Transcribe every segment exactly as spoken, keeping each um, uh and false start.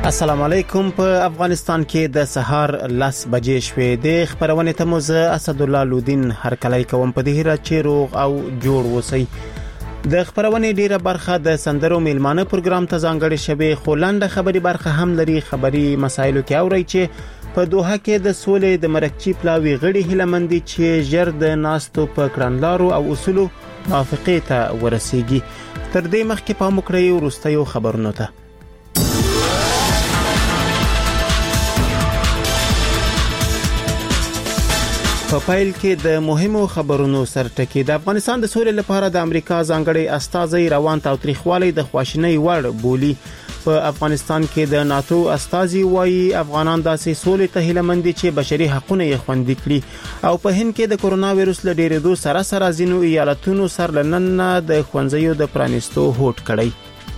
السلام علیکم. په افغانستان کې د سهار لس بجې شوې د خبرونه ته موزه اسد الله لودین هر کله کوم په دې را چې روغ او جوړ وسی. د خبرونه ډیره برخه د سندرو میلمانه پروګرام ته ځانګړې شوه، خو لاندې خبري برخه هم لري. خبري مسایلو کې اوري چې په دوحه کې د سولې د مرکچی پلاوی غړي هلمندي چې جر د ناستو په کړنلارو او اصولو موافقه ته ورسیږي. تر دې مخکې په مکرې ورستیو خبرونه ته په پایل کې د مهمو خبرونو سرټکی. د افغانستان د سولې لپاره د امریکا ځانګړي استازي روان تاوتریخوالي د خواشینۍ وړ بولی. په افغانستان کې د ناتو استازي وایي افغانان داسې سولې ته هیلمندي چې بشري حقوقونه یې خوندي کړي. او په هند کې د کورونا وایروس له ډېرېدو سره سره ځینو ایالتونو سر لنن د ښوونځیو د پرانیستو هوډ کړی.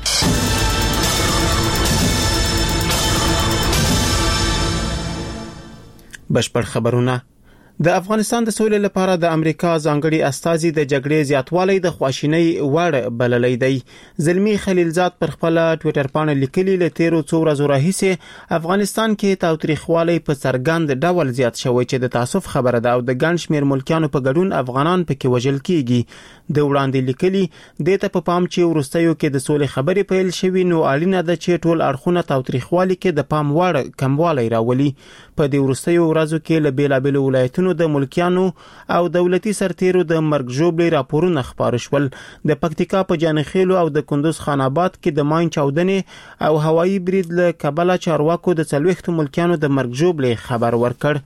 بشپړ خبرونه. د افغانستان د سولې لپاره د امریکا ځانګړي استازي د جګړې زیاتوالی د خواشینۍ وړ بللی دی. زلمی خلیلزاد پر خپل ټوئیټر باندې لیکلي ل تیرو څو ورځې راهیسه افغانستان کې تاوتریخوالی په څرګند ډول زیات شوی چې د تاسف خبره ده او د ګڼ شمېر ملکیانو په ګډون افغانان پکې وژل کیږي. د وړاندې لیکلي د ته په پام چې ورستیو کې د سولې خبرې پیل شوي، نو اړینه ده چې ټول اړخونه تاوتریخوالی کې د پام وړ کموالی راولي. په دې ورستیو ورځو کې له بیلابېلو ولایتونو د ملکیانو او دولتي سرتیرو د مرګ ژوبلې راپورونه خبر شول. د پکتیکا په جانخیلو او د کندوز خان آباد کې د ماین چاودنې او هوایي برید له کبله چارواکو د څلوېښتو ملکیانو د مرګ ژوبلې خبر ورکړ.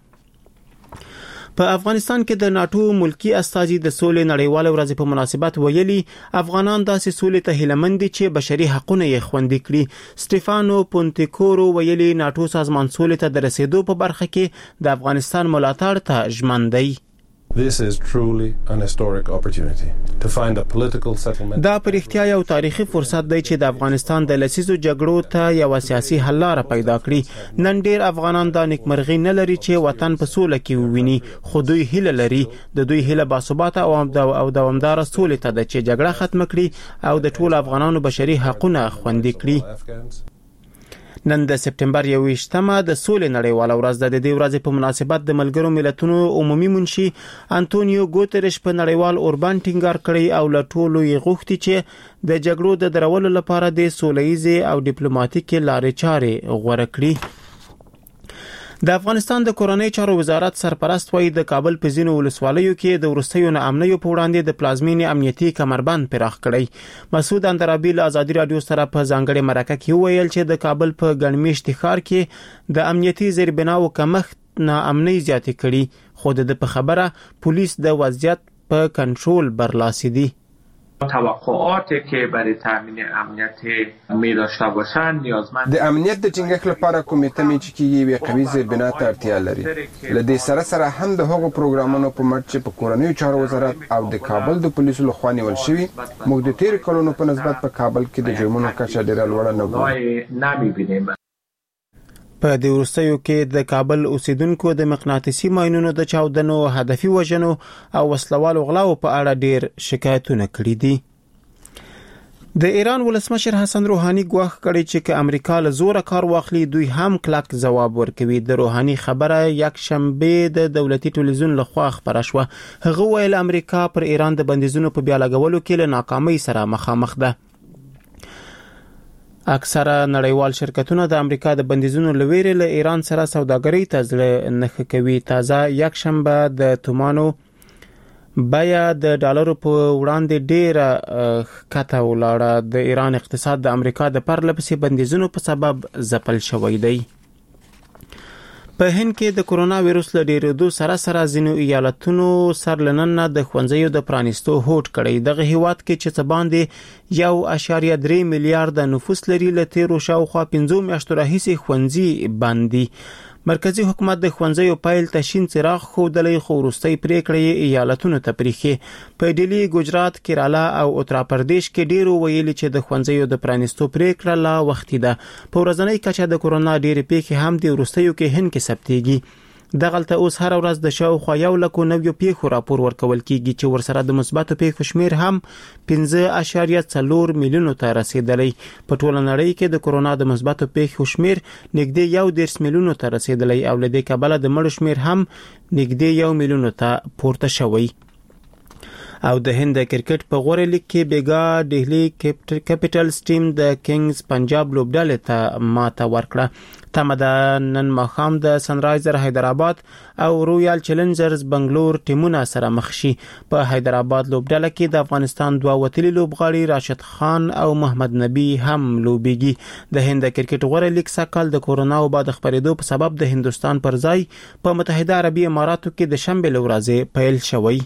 په افغانستان کې د ناتو ملکی استازي د سولې نړیواله ورځ په مناسبت ویلي افغانان داسې سولې ته هیلمندي چې بشري حقوقونه یې خوندي کړي. سټيفانو پونتیکورو ویلي ناتو سازمان سولې ته د رسیدو په برخه کې د افغانستان ملاتړ ته ژمن دی. This is truly an historic opportunity to find a political settlement. دا پر اختیا یو تاریخي فرصت دی چې د افغانستان د لسیزو جګړو ته یو سیاسي حل لار پیدا کړي. نن ډیر افغانان د نیکمرغي نه لري چې وطن په سوله کې وویني، خو دوی هیله لري د دوی هیله باثباته او دوامدار سولې ته د چې جګړه ختم کړي او د ټول افغانانو بشري حقوقونه خوندي کړي. نن د سپټمبر یوویشتمه د سولې نړیواله ورځ ده. د دې ورځې په مناسبت د ملګرو ملتونو عمومي منشي انټونیو ګوتریش په نړیوال اوربان ټینګار کړی او له ټولو یې غوښتي چې د جګړو د درولو لپاره د سولهییزې او ډیپلوماټیکې لارې چارې غوره کړي. د افغانستان د کورنۍ چارو وزارت سرپرست وایي د کابل په ځینو ولسوالیو کې د ورستیو ناامنیو په وړاندې د پلازمینې امنیتي کمربند پراخ کړی. مسعود اندرابي له ازادي رادیو سره په ځانګړي مرکه کې ویل چې د کابل په ګڼمیشت ښار کې د امنیتي زیربناو کمښت ناامنۍ زیاتې کړي، خو د په خبره پولیس د وضعیت په کنټرول برلاسي دي. توقعاتی که برای تامین امنیت می داشته باشند نیازمند د امنیت د ټینګښت لپاره کمیټه می چې کیږي وی قوي زیربنا ته اړتیا لري. لدې سره سره هم د هغو پروګرامونو په مټ چې په کورنیو چارو وزارت او د کابل د پولیسو لخوا نیول شوی، موږ د تیر کلونو په نسبت په کابل کې د جرمونو کچه ډیره لوړه نه ګورو. په دې ورستیو کې د کابل اوسیدونکو د مقناطیسي ماینونو د چاودنو، هدفي وژنو او وسلوالو غلاو په اړه ډیر شکایتونه کړي دي. د ایران ولسمشر حسن روحاني ګواښ کړی چې که امریکا له زوره کار واخلي دوی هم کلک ځواب ورکوي. د روحاني خبره یک شنبه د دولتي ټلویزیون لخوا خبره شوه. هغه ویل امریکا پر ایران د بندیزونو په بیا لګولو کې له ناکامۍ سره مخامخ ده. اکثره نړیوال شرکتونه د امریکا د بندیزونو لویرې له ایران سره سوداګرۍ ته ځل نه کوي. تازه یک شنبه د تومانو بیا د ډالرو په وړاندې ډیره کته ولاړه. د ایران اقتصاد د امریکا د پرلپسې بندیزونو په سبب ځپل شوی دی. په هند کې د کورونا وایروس له ډېرېدو سره سره ځینو ایالتونو سر لنن د ښوونځیو د پرانیستو هوډ کړی. دغه هیواد کې چې څه باندې یو اعشاریه درې میلیارډ نفوس لري، له تیرو شاوخوا پنځو میاشتو راهیسې ښوونځي بند دي. مرکزی حکومت د ښوونځیو پیل تشین څراغ ښودلی، خو وروستۍ پریکړې ایالتونو ته پریښې. په ډیلی، ګجرات، کیرالا او اتر پردیش کې ډیرو ویلي چې د ښوونځیو د پرانیستو پریکړه لا وختي ده. په ورځنۍ کچه د کورونا ډېرې پیښې هم د وروستیو کې هند کې ثبتېږي. دغلته اوس هر ورځ د شاوخوا یو لکو نویو پیښو راپور ورکول کیږي چې ورسره د مثبتو پیښو شمیر هم پنځه اعشاریه څلور میلیونو ته رسیدلی. په ټوله نړۍ کې د کورونا د مثبتو پیښو شمیر نږدې یو دېرش میلیونو ته رسیدلی او له دې کبله د مړو شمیر هم نږدې یو میلیونو ته پورته شوی. او د هند کرکټ په غوړه لیګ کې بیګا ډهلی کیپټلز ټیم د کینګز پنجاب لوبډلې ته ماته ورکړه. تمه ده نن ماښام د سنرایزر حیدرآباد او رویال چیلنجرز بنگلور ټیمونه سره مخ شي. په حیدرآباد لوبډله کې د افغانستان دوه وتلي لوبغاړي راشد خان او محمد نبی هم لوبېږي. د هند کرکټ غوړه لیګ سکل د کورونا وبا د خپرېدو په سبب د هندستان پر ځای په متحده عربي اماراتو کې د شنبه ورځې پیل شوی.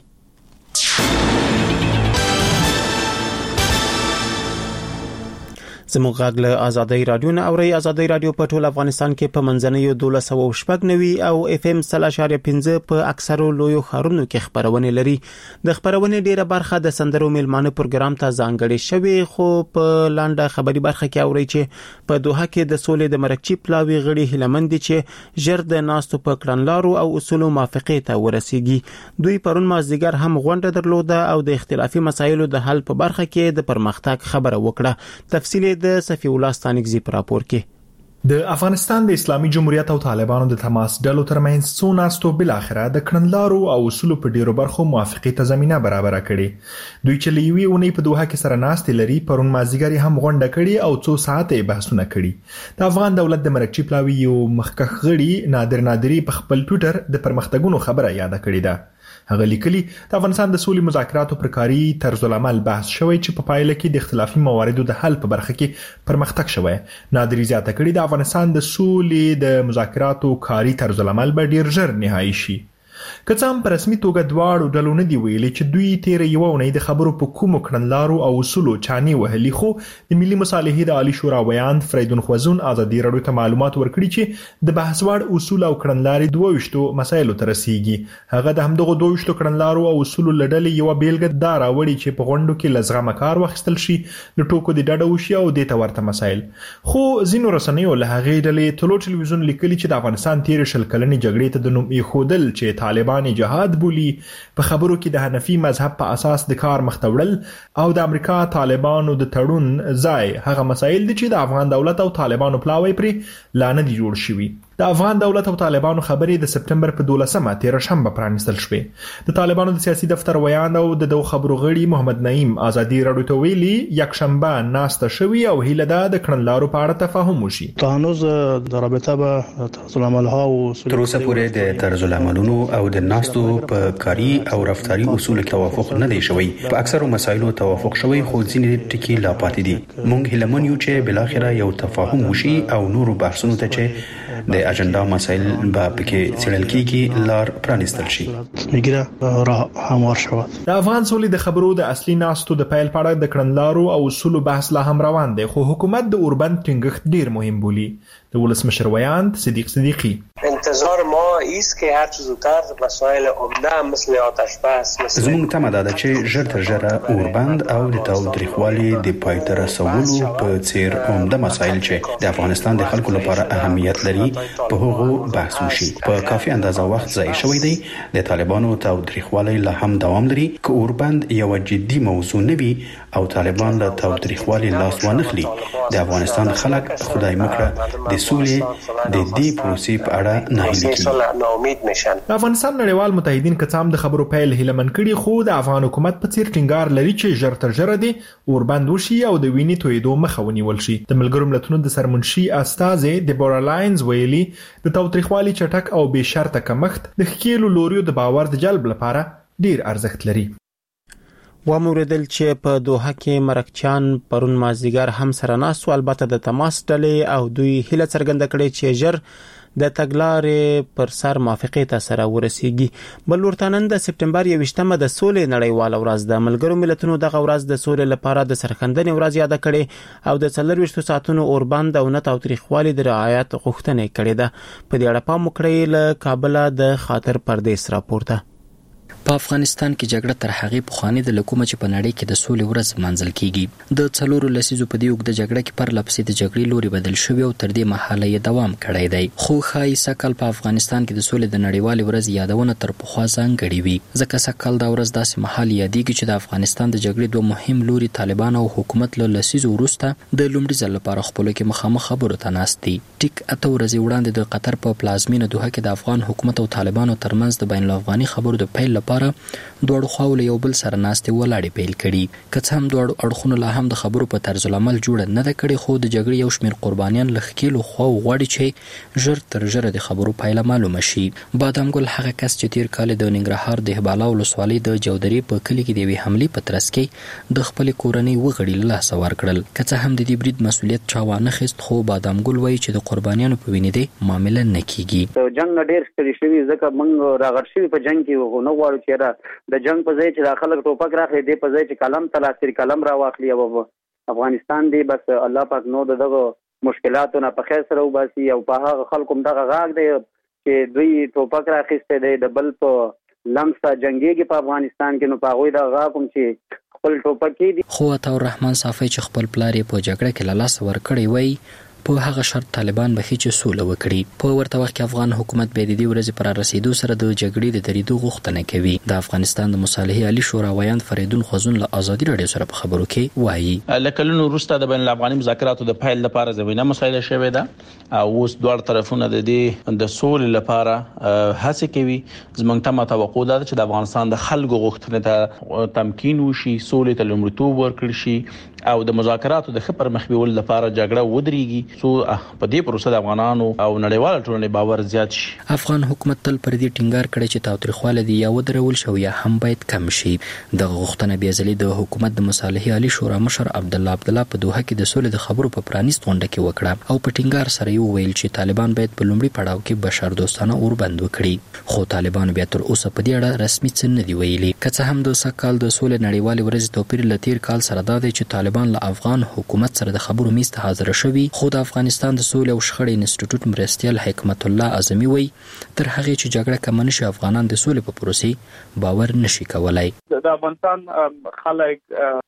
زموږ غږ له آزادۍ رادیو نه اوري. آزادۍ رادیو په ټول افغانستان کې په منځنیو دولس سوه شپږ نوي او اف ام صفر اشاریه پنځه په اکثرو لویو ښارونو کې خبرونه لري. د خبرونه ډیره برخه د سندرو میلمانه پروګرام ته ځانګړې شوی، خو په لاندې خبري برخه کې اوري چې په دوحه کې د سولې د مرکچی پلاوی غړي هلمند چې ژر د ناستو په کړنلارو او اصولو موافقه ته ورسیږي. دوی پرون مازدیګر هم غونډه درلوده او د اختلافي مسایلو د حل په برخه کې د پرمختګ خبره وکړه. تفصیل د صفی الله ستانکزی پر راپور کې د افغانستان د اسلامي جمهوریت او طالبانو د تماس ډلو ترمنځ څو ناستو بل اخره د کړنلارو او اصولو په ډیرو برخو موافقه ته زمينه برابر کړي. دوی چې لیوي اونۍ په دوحه کې سره ناست لري پرون مازیګری هم غونډه کړي او څو ساعته بحثونه کړي. د افغان دولت د مرکچی پلاوی یو مخکخ غړي نادر نادری په خپل ټوئیټر د پرمختګونو خبره یاد کړې ده. هغه لیکلي د افغانستان د سولې مذاکراتو پر کاري طرز العمل بحث شوی چې په پایله کې د اختلافي مواردو د حل په برخه کې پرمختګ شوی. نادری زیاته کړي د افغانستان د سولې د مذاکراتو کاري طرز العمل به ډیر ژر نهایی شي. که څه هم په رسمي توګه دواړو ډلو نه دی ویلي چې دوی تیر یو اونۍ د خبرو په کومو کړنلارو او اصولو چاني وهلي، خو د ملي مصالحې د عالی شورا ویاند فریدون خوازون ازادي راډیو ته معلومات ورکړي چې د بحث وړ اصول او کړنلارې دوه وشتو مسایلو ته رسیږي. هغه د همدغه دوه وشتو کړنلارو او اصولو لړلې یو بیلګه دا راوړي چې په غونډو کې لزغه کار واخیستل شي، د ټوکو د ډډه وشي او د تورته مسایل. خو ځینو رسنیو له هغې ډلې ټولو ټلویزیون لیکلي چې د افغانستان تیر شل کلنې جګړې ته د نوم ایښودل چې طالبان جهاد بولی په خبرو کې د حنفي مذهب په اساس د کار مختوړل او د امریکا طالبانو د تړون ځای هغه مسایل دي چې د افغان دولت او طالبانو پلاوی پرې لانه دي جوړ شوي. د افغان دولت او طالبانو خبرې د سپټمبر په دولسمه تیر شنبه پرانستل شوې. د طالبانو د سیاسي دفتر ویاند او د دوه خبرو غړي محمد نعیم ازادي راډیو ته ویلي یک شنبه ناسته شوی او هیله ده د کړنلارو په اړه تفاهم وشي. تهنوز د رابطه به طرز العمل ها او تر اوسه پورې د طرز العملونو او د ناستو په کاري او رفتاري اصول توافق نه دی شوی. په اکثرو مسایلو توافق شوی، خو ځینې ټکي لا پاتې دي. موږ هیله من یو چې بل اخره یو تفاهم وشي او نورو بحثونو ته چې د اجنډا مسایل به پکې څېړل کیږي لار پرانستل شي. میګره راه هموار شو. د افغان سولې د خبرو د اصلي ناستو د پیل پاړه د کړنلارو او اصولو بحث لا هم روان دی، خو حکومت د اوربند ټینګښت ډیر مهم بولي. د ولسمشر ویاند صدیق صدیقی انتظار ما است که هر چه زودتر مسائل عمده مثل آتش بس مثل زموږ تمه ده چې ژر تر ژره اوربند او د تاوتریخوالي د پای ته رسولو په څیر عمده مسایل چې د افغانستان د خلکو لپاره اهمیت لري په هغو بحث وشي. په کافي اندازه وخت ضایع شوی دی. د طالبانو تاوتریخوالي لا هم دوام لري. که اوربند یو جدي موضوع نه وي او طالبان له تاوتریخوالي لاس وانخلي، د افغانستان خلک خدای مکړه د سولې د دې پروسې په اړه ناهیلي کیږي. د افغانستان نړیوال متحدین کڅام د خبرو پیل هیلمن کړي، خو د افغان حکومت په څیر ټینګار لري چې ژر تر ژره دی اوربند وشي او د وینې تویدو مخه ونیول شي. د ملګرو ملتونو د سرمنشي استاذ دیبورا لاینز ویلي د تاوتریخوالي چټک او بې شرطه کمښت د ښکیلو لوریو د باور د جلب لپاره ډیر ارزښت لري. وموردل چې په دوحه کې مرکچان پرون مازدیګر هم سره ناسو، البته د تماس ډلې او دوی هیله څرګنده کړې چې ژر د تګلارې پر سر موافقه ته سره ورسیږي. بل ورته نن د سپټمبر یوویشتمه د سولې نړیواله ورځ د ملګرو ملتونو دغه ورځ د سولې لپاره د سرښندنې ورځ یاد کړي او د څلرويشتو ساعتونو اوربند او نه تاوتریخوالي د رعایت غوښتنه کړې ده. په دې اړه پام وکړئ. له کابل د خاطر پردیس راپورته. په افغانستان کې جګړه تر هغه پخوانی د لکومه چې په نړۍ کې د سولې ورځ منځل کیږي. د څلورو لسیزو په دې وګړه جګړه کې پر لپسې د جګړې لوري بدل شوی او تر دې مهاله یې دوام کړی دی. خو خای سکل په افغانستان کې د سولې د نړیوال ورځ یادونه تر پخوا ځانګړې وي. ځکه سکل دا ورځ داسې مهال یادېږي چې د افغانستان د جګړې دوه مهم لوري طالبان او حکومت له لسیزو وروسته د لومړي ځل لپاره خپل کې مخامخ خبرو ته ناست دي. ټیک اته ورځې وړاندې د قطر په پلازمینه دوحه کې د افغان حکومت او طالبانو ترمنځ د بین الافغاني خبرو د پیل لپاره دوه خواوله یو بل سره ناستې ولاړې پیل کړي. که څه هم دوه اړخونو لا هم د خبرو په طرز العمل جوړه نه ده کړې، خو د جګړې یو شمېر قربانیان له ښکېلو خواو غواړي چې ژر تر ژره د خبرو پایله معلومه شي. بادام ګل هغه کس چې تیر کال د ننګرهار د هبالا ولسوالۍ د جودري په کلي کې د یوې حملې په ترڅ کې د خپلې کورنۍ وغړي له لاسه ورکړل. که څه هم د دې برید مسؤلیت چا وانه خیست، خو بادام ګل وایي چې د قربانیانو په وینې دې معامله نه کیږي. جنگ ډېر ستړي شوي ځکه موږ راغړ شوي په جنگ کې نه غواړو چې د جنگ په ځای چې د خلک ټوپک راخلي دی په ځای چې قلم تلاسر قلم را واخلي او افغانستان دی بس الله پاک نو دغه مشکلاتو نه په خیر سره وباسي او په هغه خلکو دغه غاګ دی چې دوی ټوپک راخسته دی د بل په لمسه جنگيږي په افغانستان کې نو په غوي د غاکم چې خپل ټوپک دی. خو عطا الرحمن صافی چې خپل پلار په جګړه کې له لاس ورکړی وای په هغه شرط طالبان به هیڅ سوله وکړي. په ورته وخت کې افغان حکومت به د دې ورځې پر رسیدو سره د جګړې د دریدو غوښتنه کوي. د افغانستان د مصالحې عالی شورا ویاند فریدون خزون له ازادي رادیو سره په خبرو کې وایي لکلونو وروسته د بین الافغاني مذاکراتو د فایل لپاره زمينه مسایله شوې ده او اوس دوه طرفونه د دې د سولې لپاره هڅه کوي. زموږ ته توقع ده چې د افغانستان د خلکو غوښتنې ته تمکین وشي، سولې ته لومړیتوب ورکړي شي او د مذاکراتو د خبر مخبيول لپاره جګړه ودرېږي سو په دې پروسه د افغانانو او نړیوال ټولنې باور زیات شي. افغان حکومت تل پر دې ټینګار کړی چې تاوتریخواله دی یا ودرول شو یا هم باید کم شي. د غوښتنه بیا ځلې د حکومت د مصالحې عالی شورا مشر عبد الله عبد الله په دوحه کې د سولې د خبرو په پرانیست غونډه کې وکړه او په ټینګار سره یې وویل چې طالبان باید په لومړي پړاو کې بشر دوستانه اوربند وکړي. خو طالبان بیا تر اوسه په دې اړه رسمي څه نه دی ویلي. که څه هم د سکهال د سولې نړیوال ورځ توپیر لتیر کال سره دا دی چې طالبان له افغان حکومت سره د خبرو میز ته حاضر شوي، خو د افغانستان د سولې او شخړې انسټیټیوټ مرستیال حکمت الله اعظمي وایي تر هغه چې جګړه کم نشي افغانان د سولې په پروسې باور نشي کولای. د افغانستان خلک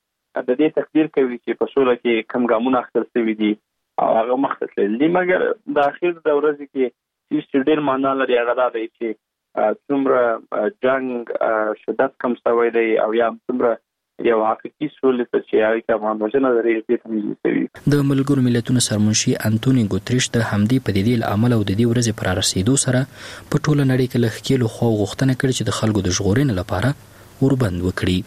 د دې تقدیر کوي چې په سولې کې کم ګامونه اخیستل شوي دي او هغه مخته تللي، مګر د اخیر د ورځې کې چې ډېر معنا لري هغه دا دی چې څومره جنگ شدت کم شوی دی او یا څومره یو حقیقي سولې ته چې هغه کې افغان وژنه لري دې تمایل کوي. د ملګرو ملتونو سرمنشي انټونی ګوتریش د همدې پدیدې له امله او د دې ورځې پر رسیدو سره په ټوله نړۍ کې له ښکېلو خو غوښتنه کړې چې د خلکو د ژغورنې لپاره وربند وکړي.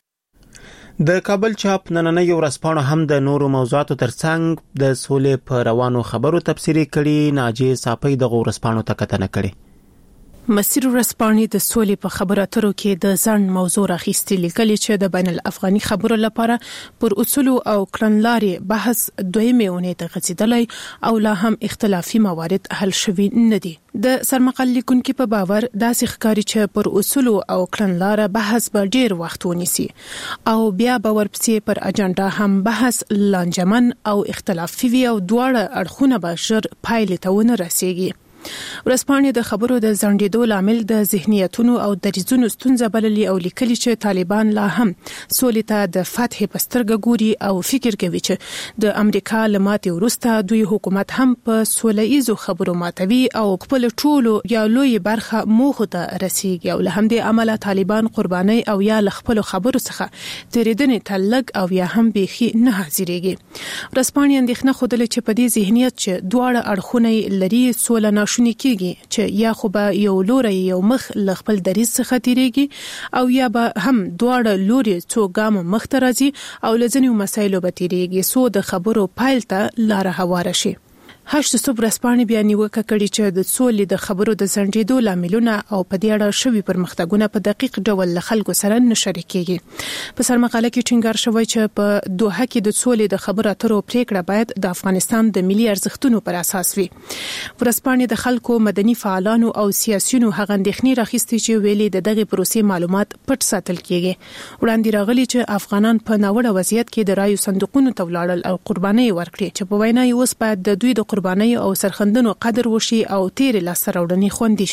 د کابل چاپ نننۍ ورځپاڼه هم د نورو موضوعاتو ترڅنګ د سولې په روانو خبرو تفسیری کړي. ناجی صافی د ورځپاڼو تکتنه کړي. مسیر ورځپاڼې د سولې په خبرو اترو کې د ځان موضوع راخیستې لیکلي چې د بین الافغاني خبرو لپاره پر اصول او کړنلارې بحث دویمه اونۍ ته غځیدلی او لا هم اختلافي موارد حل شوي نه دي. د سرمقال لیکونکو په باور داسې ښکاري چې پر اصول او کړنلار بحث به ډیر وخت ونیسي او بیا به ورپسې پر اجنډا هم بحث لانجمن او اختلافي وي او دواړه اړخونه به ژر پایلې ته ونه رسیږي. ورځپاڼې د خبرو د ځنډېدو لامل د ذهنیتونو او دریځونو ستونزه بللي او لیکلي چې طالبان لا هم سولې ته د فتح په سترګه ګوري او فکر کوي چې د امریکا له ماتې وروسته دوی حکومت هم په سوله ایزو خبرو ماتوي او خپل ټولو یا لوی برخه موخو ته رسیږي او له همدې امله طالبان قرباني او یا له خپل خبرو څخه تیریدنې ته لږ او یا هم بیخي نه حاضرېږي. ورځپاڼې اندېښنه ښودلې چې په دې ذهنیت چې دواړه اړخونه لري سوله ناشونې کېږي چې یا خو به یو لوري یو مخ له خپل دریځ څخه تیریږي او یا به هم دواړه لوري څو ګام مخ ته راځي او لځنیو مسایلو به تیریږي سو د خبرو پایل ته لار هواره شي. هشت صبح رسپانې بیا نیوکه کړې چې د سولې د خبرو د ځنډېدو لاملونه او په دې اړه شوي پرمختګونه په دقیق ډول له خلکو سره نه شریکېږي. په سرمقاله کې ټینګار شوی چې په دوحه کې د سولې د خبرو اترو پریکړه باید د افغانستان د ملي ارزښتونو پر اساس وي. ورځپاڼې د خلکو مدني فعالانو او سیاسيونو هغه اندېښنې راخیستې چې ویلي د دغه پروسې معلومات پټ ساتل کیږي. وړاندې راغلي چې افغانان په ناوړه وضعیت کې د رایو صندوقونو ته ولاړل او قرباني ورکړي چې په وینا یې اوس باید د دوی د قرباني او سرخندنو قدر وشي او تیر لاسته راوړنې خوندي شي.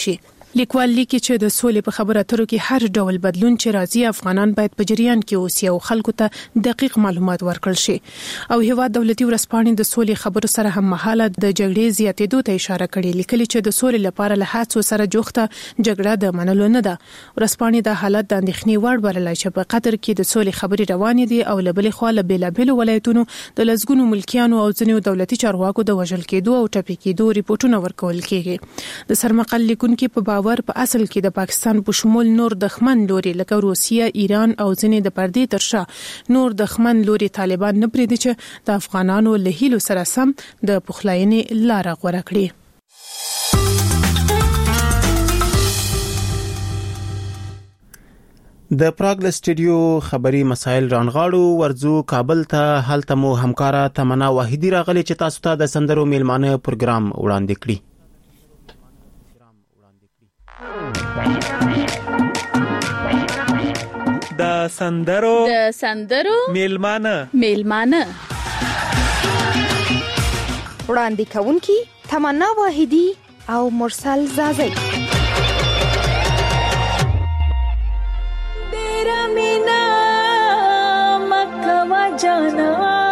لیکوال لیکي چې د سولې په خبرو اترو کې هر ډول بدلون چې راځي افغانان باید په جریان کې اوسي او خلکو ته دقیق معلومات ورکړل شي او هیواد دولتي ورسپانې د سولې خبرو سره هم مهاله د جګړې زیاتېدو ته اشاره کړې لیکلي چې د سولې لپاره له هڅو سره جوخته جګړه د منلو نه ده ورسپانې د حالت د اندېښنې وړ بللای چې په قطر کې د سولې خبرې روانې دي او له بلې خوا له بېلابېلو ولایتونو د لسګونو ملکیانو او ځینو دولتي چارواکو د وژل کېدو او ټپي کېدو ریپورتونه ورکول کېږي د سرمقل لیکونکو په باور په اصل کې د پاکستان په شمول نور دښمن لوري لکه روسیه ایران او ځینې د پردې ترشا نور دښمن لوري طالبان نه پریدي چې د افغانانو له هیلو سره سم د پخلاینې لار غوړه کړي. د پراګ له سټډیو خبري مسایل رانغاړو ورزو کابل ته هلته مو همکارا تمنا واحدی راغلي چې تاسو ته د سندرو میلمانه پروګرام وړاندې کړي. د سندرو د سندرو میلمانه میلمانه وړاندې کوونکی تمنا واحدی او مرسل زازی. ډېر مینا مکه جانا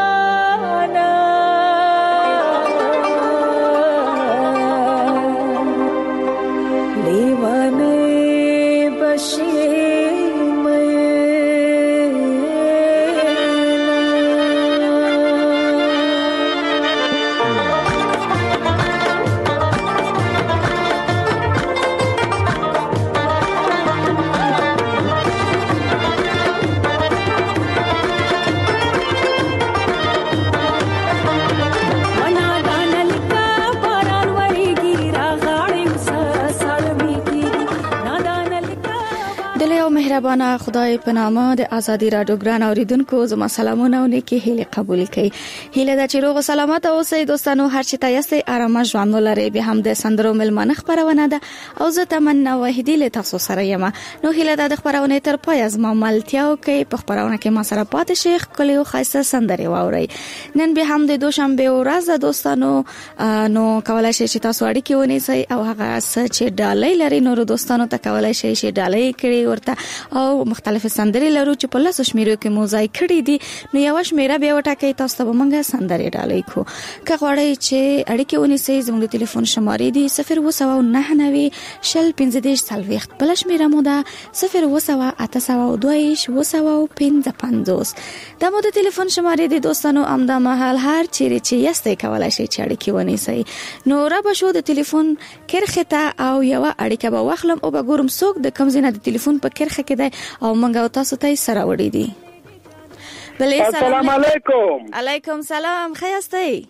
مهربانه خدای په نامه د ازادي رادیو ګران اوریدونکو زما سلامونه او نیکی هیله قبول کړئ. هیله د چیرغ سلامت اوسئ دوستانو هر چی تاسو آرامه ژوند ولرئ. به هم د سندرو ملمنه خبرونه ده او زه تمنا واحدی له تاسو سره یم. نو هیله د خبرونه تر پای از ما ملتیاو کې په خبرونه کې ما سره پاتې شیخ کلی او خاصه سندري واوري. نن به هم د دوشنبه ورځ دوستانو نو کولای شئ چې تاسو اړیکې ونیسئ او هغه څه چې ډالۍ لري نور دوستانو ته کولای شئ چې ډالۍ کړئ ورته او مختلف سندري لرو چې په لاسو شمیرو کې موزای کړی دي نو یو شمیره به وټاکئ تاسو ته مونږه سندري ډالۍ کو. که غواړئ چې اړیکې ونیسئ زموږ د ټلیفون شمارې دي صفر اووه سوه نهه نوي شل پنځه دېرش څلوېښت بل شمیره مو ده صفر اووه سوه اته سوه دوه ویشت اووه سوه پنځه پنځوس. دا مو د ټلیفون شمارې دي دوستانو همدا مهال هر چیرې چې یاستئ کولای شئ چې اړیکې ونیسئ. نو را به شو د ټلیفون کرخه ته او یو اړیکه به واخلم او به ګورم څوک د کوم ځای د ټلیفون په کرخه کې او منګه تاسو ته سره وړي دي. بلې السلام علیکم. علیکم سلام خیاستئ.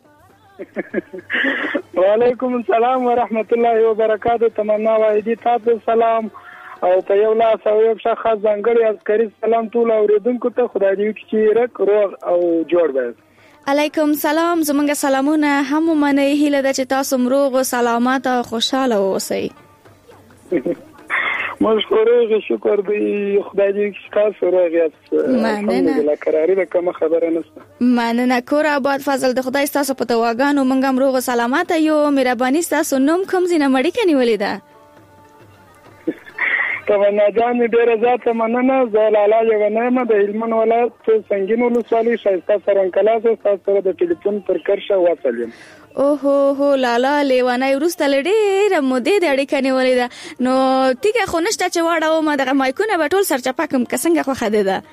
وعلیکم السلام ورحمت الله وبرکاته. تمنا واحدی تاسو سلام او په یو لاس او یو شخص ځانګړي عسکري سلام ټول اوریدونکو ته خدای دې چې رک روغ او جوړ وي. علیکم سلام زمونږ سلامونه هم منئ. هیله ده چې تاسو مروغ او سلامت او خوشاله اوسئ. مشکوره شکر دی خدای دې تاسو راغیاست. مننه قراری ده کوم خبره نشته. مننه کور آباد فضل د خدای تاسو په تواګانو منګم روغ سلامت یو مهرباني تاسو نوم کوم زینه مړی کني ولیدا. تمنا جان ډیره ذات مننه. زلالا یو نعمت د هلمند ولایت سنگین ولسوالۍ شایسته سرنکلاس تاسو د ټلیفون پر کرشه واصلم. اوهو هو لالا لیوانای ورسته لډېر مودې د اړیکې نیولې ده نو تیګه خو نشته چې واړو ما دغه مایکونه به ټول سرچپکم کسنګه خو خده ده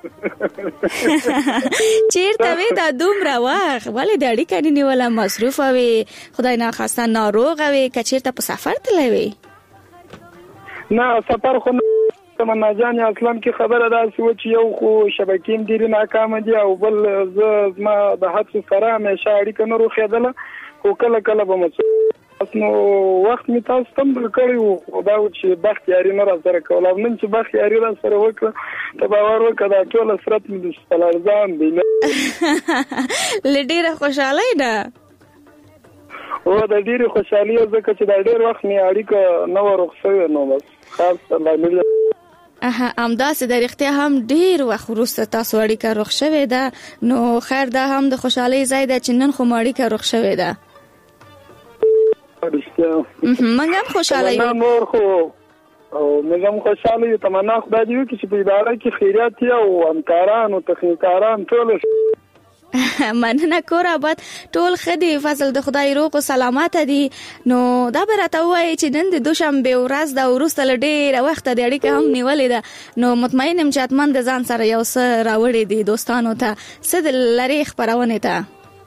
چیرته وې دا دومره واخ ولې د اړیکې نیوله مصروف وي خدای نه خاصه ناروغ وي کچیرته په سفر تللی وي. نه سفر خو تمنا جان اسلام کی خبره ده چې یو خو شبکې ډېر ناکام دي او بل ز ما د حد سره همیشه اړیکه نه روخېدله خو کله کله به مڅ نو وخت می تاسو تم کړیو دا چې بخت یاري نه را سره کول او نن چې بخت یاري را سره وکړه ته باور وکړه دا ټول سرت می د سپلارزان دی لډیره خوشاله ده او د ډیره خوشالي ځکه چې دا ډیر وخت می اړیکه نه ورخصوي نو بس خاص الله ملي اها امداسه د اړتیا هم ډیر وخت وروسته تاسو اړیکه رخ شوې ده نو خیر ده هم د خوشحالي ځای ده چې نن خو اړیکه رخ شوې ده. منګ هم خوشاله یو نور خو او موږ هم خوشاله یو. تمنا خدای دې وکړي چې په اداره کې خیرات او همکاران او تخنیکاران ټول مننه کور آباد ټول خدي فضل د خدای روغ او سلامت دي. نو دا به راته وایي چې نن د دوشنبه ورځ د ورسته لډیر وخت د اړیکه هم نیولې ده، نو مطمئنم چې اتمن د ځان سره یو څه راوړي دي دوستانو ته څه د لری خبرونه ته.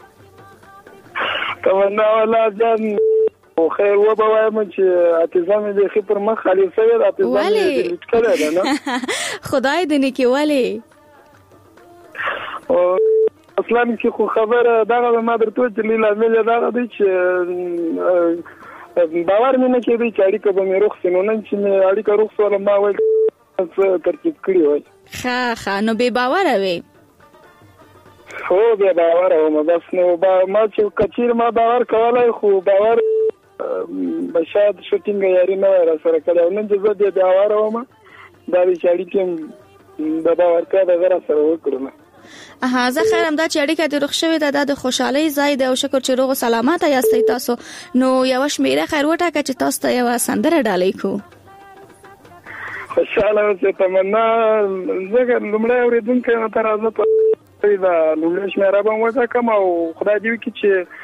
تمنا ولا جان او خیر و به وایم چې اتزام دې خبر مخ خلیفه د اتزام دې لیکل ده نه خدای دې نه کې ولی او اصلا چې خو خبره دغه ما درته چې لیلا مې دا دی چې باور مې نه کېږي چې اړیکه به مې روخ سينو نن چې مې اړیکه روخ سره ما وایي ترتیب کړی وای. ښه ښه نو به باور وي. خو به باور او بس نو با ما چې کچیر ما باور کولای خو باور بشاد شوټینګ یاري نه را سره کړو نن چې زه دې باور ومه دا چې اړیکه د باور کا د غره سره وکړم. اها زه خیرم دا چې اړیکه د روغ شوی ده د خوشحالي ځای دی او شکر چې روغ سلامت یاستئ تاسو. نو یو شمیره خیر وټاکه چې تاسو ته یو سندره ډالۍ کو. خوشاله اوسه تمنا زه لمړی اوریدونکو نه تر ازه په دا لمړی شمیره به وځه کوم او خدای دې وکړي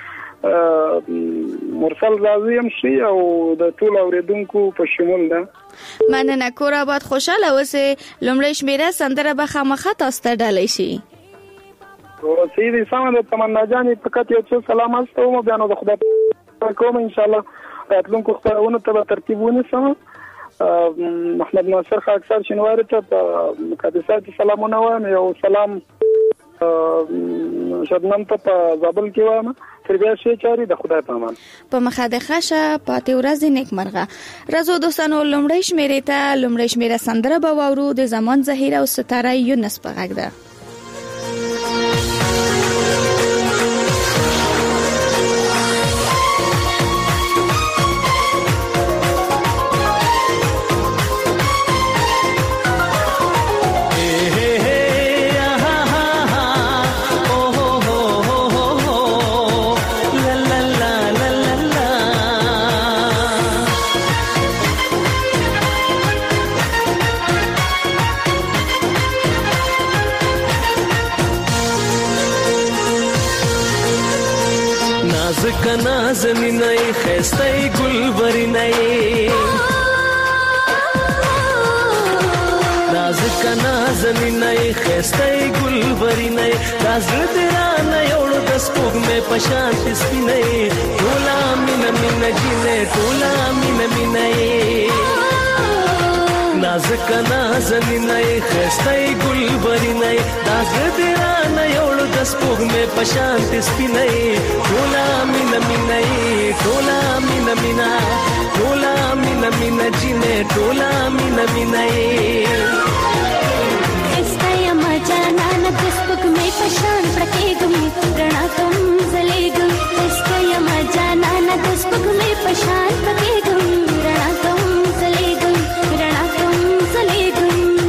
چې مرسل راضی هم شي او د ټول اوریدونکو په شمول ده. مننه کور آباد خوشاله اوسه. لمړی شمیره سندره به خامخا تاسو ته ډالۍ شي. او سیدی سم د تمنا جانې فقط یو څه سلام واستو مو بیان د خدای کوم ان شاء الله راتلونکو خبرونه ته ترتیبونه سم. محمد ناصر خان اکثر شنواری ته مقدسات سلامونه وایم. یو سلام شدنم ته په زابل کې وایم. تر بیا شي چاري د خدای په امان. په مخاده خاشه پاتې ورځ نیک مرغه. رازو دوستانو لمړی شمیره ته لمړی شمیره سندره به وورو د زمان زهیر او ستاره یونس په غږ ده. کنا زمینای خستای گلبرینای نازک کنا زمینای خستای گلبرینای نازل درانه یوړو د سپوږ مې پشان سپینای ټولا مين مين جینې ټولا مين مینای نازک کنا زمینای خستای گلبرینای نازل درانه یوړو د سپوږ مې پشان سپینای ټولا مين مینای ټولا مين مینا ټولا مين مين جینې ټولا مين مینای استای ما جانا نه د سپوږ مې پشان پرکېږم رڼا کوم زلېږم استای ما جانا نه د سپوږ مې پشان پرکېږم رڼا کوم زلېږم رڼا کوم زلېږم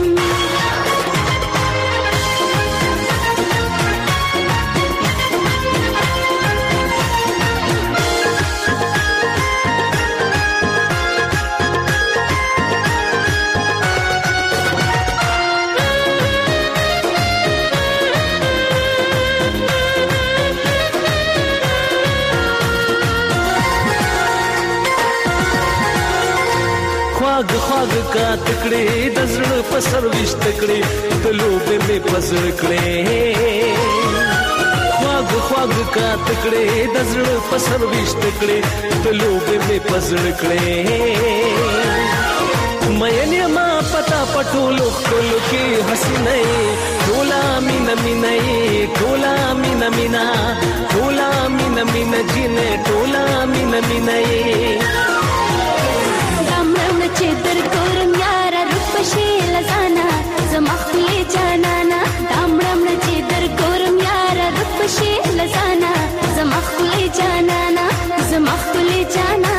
خواږ خواږ کا تکړې د زړه په سر وشت کړې د لوبې مې پزړ کړې خواږ خواږ کا تکړې د زړه په سر وشت کړې د لوبې مې پزړ کړې مې ما پتا پټولو خلو کې حسینه ټولا مين مینای ټولا مين مینا ټولا مين مين جینې ټولا مين مینای چې در کورم یارا روپ شي لزانا زما خپل جانانا دامړم چې در کورم یارا روپ شي لزانا زما خپل جانانا زما خپل جانانا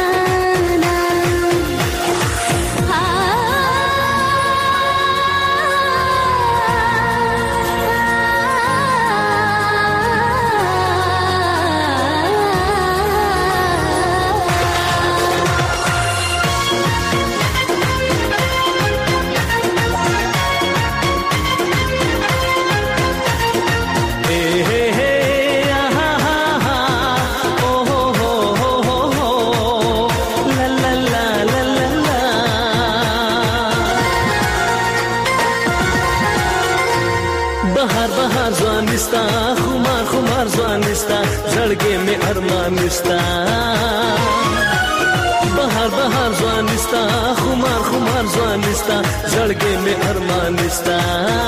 بهار بهار ځوانستا خمار خمار ځوانستا زړګې مې ارمانستا بهار بهار ځوانستا خمار خمار ځوانستا زړګې مې ارمانستا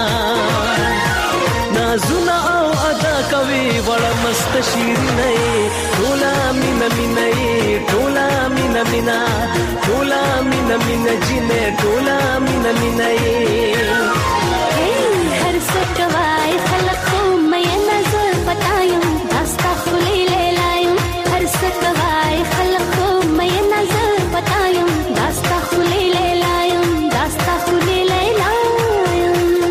نازونه او ادا کوي وړه مست شیرینه ټولا مینا مینا ټولا مینا مینا ټولا مینا مینا جنې ټولا مینا مینا هر سکوای خلق خو مې نظر پتایم داستا خلی لیلایم هر سکوای خلق خو مې نظر پتایم داستا خلی لیلایم داستا خلی لیلایم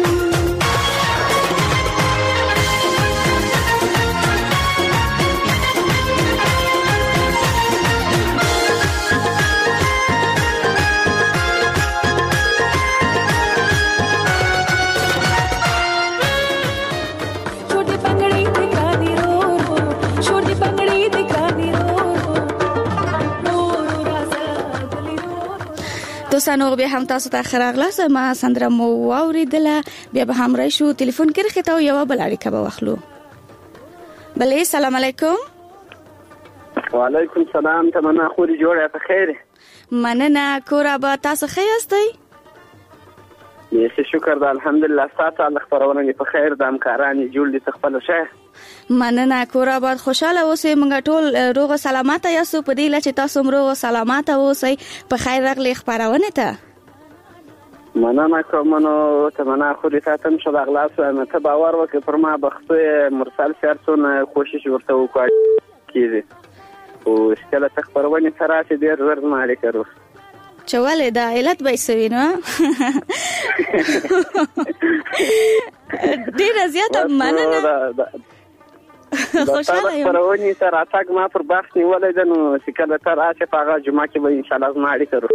دوستانو بیا هم تاسو ته خراغلاس ما سندره مو واوریدله بیا به هم راشو ټلیفون کې راخته او یو بل اړیکه به واخلو. بله سلام علیکم. وعلیکم سلام. تمنا خوري جوړه په خیر. مننه کور ابا تاسو ښه یاستئ؟ یې شکر ده الحمدلله. تاسو الله خبرونه په خیر د همکارانو جوړ دي خپل شه. مننه کور آباد خوشاله اوسئ موږ ټول روغ سلامت یاسو په دې لچ تاسو روغ سلامت اوسئ په خیر راغلی خبرونه ته. مننه کوم نو تمنا خو دې تاسو شو اغلاس ته باور وکړئ پر ما بخته مرسل سرتون کوشش ورته وکړ کیږي او ستله خبرونه سره چې ډیر ورځ مالي کړو چواله دا علت به سوي نو ډیر زیاته مننه خوشاله یم. پرونی سره تاګ ما پر باغ نیولای د نو شکل تر اته پاغه جمعه کې به ان شاء الله زماړي کړو.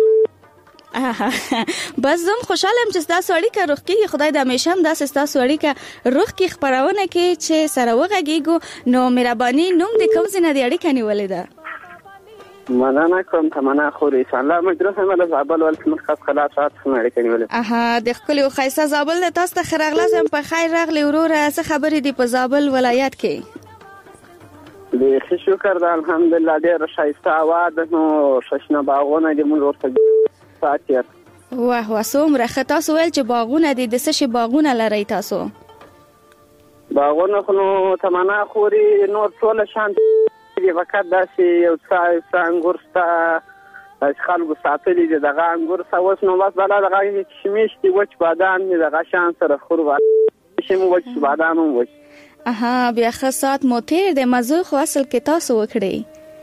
بس زم خوشاله یم چې تاسو اړیکه روغ کې خدای د همیشه هم تاسو تاسو اړیکه روغ کې خبرونه کې چې سره وغږیږو نو مهرباني نوم دې کوم ځنه دې اړیکه نیولې ده. مننه کوم تمنا خوري ان شاء الله مدرسه مله زابل ول مرکز خلاصات سماره کنيول. اها د خپل خیسه زابل تاسو ته خراغله زم په خیر راغلی وروره څه خبرې دی په زابل ولایت کې؟ د شکر ده الحمدلله ډېر شایسته اواز نو ششنه باغونه دې موږ ورته ساتیر. واه وسومره تاسو ویل چې باغونه دي د څه شي باغونه لري تاسو؟ باغونه خو تمنا خوري نور ټول شان دي وکړه داسې یو څه انګور ستا خلکو ساتلي دي دغه انګور سوس نو بس بلا دغه کشمیش دي وچ بادام دي دغه شان سره خور شم وچ بادام وچ. اها بیا خاصات مو تیر د مزه خو اصل کې تاسو وکړي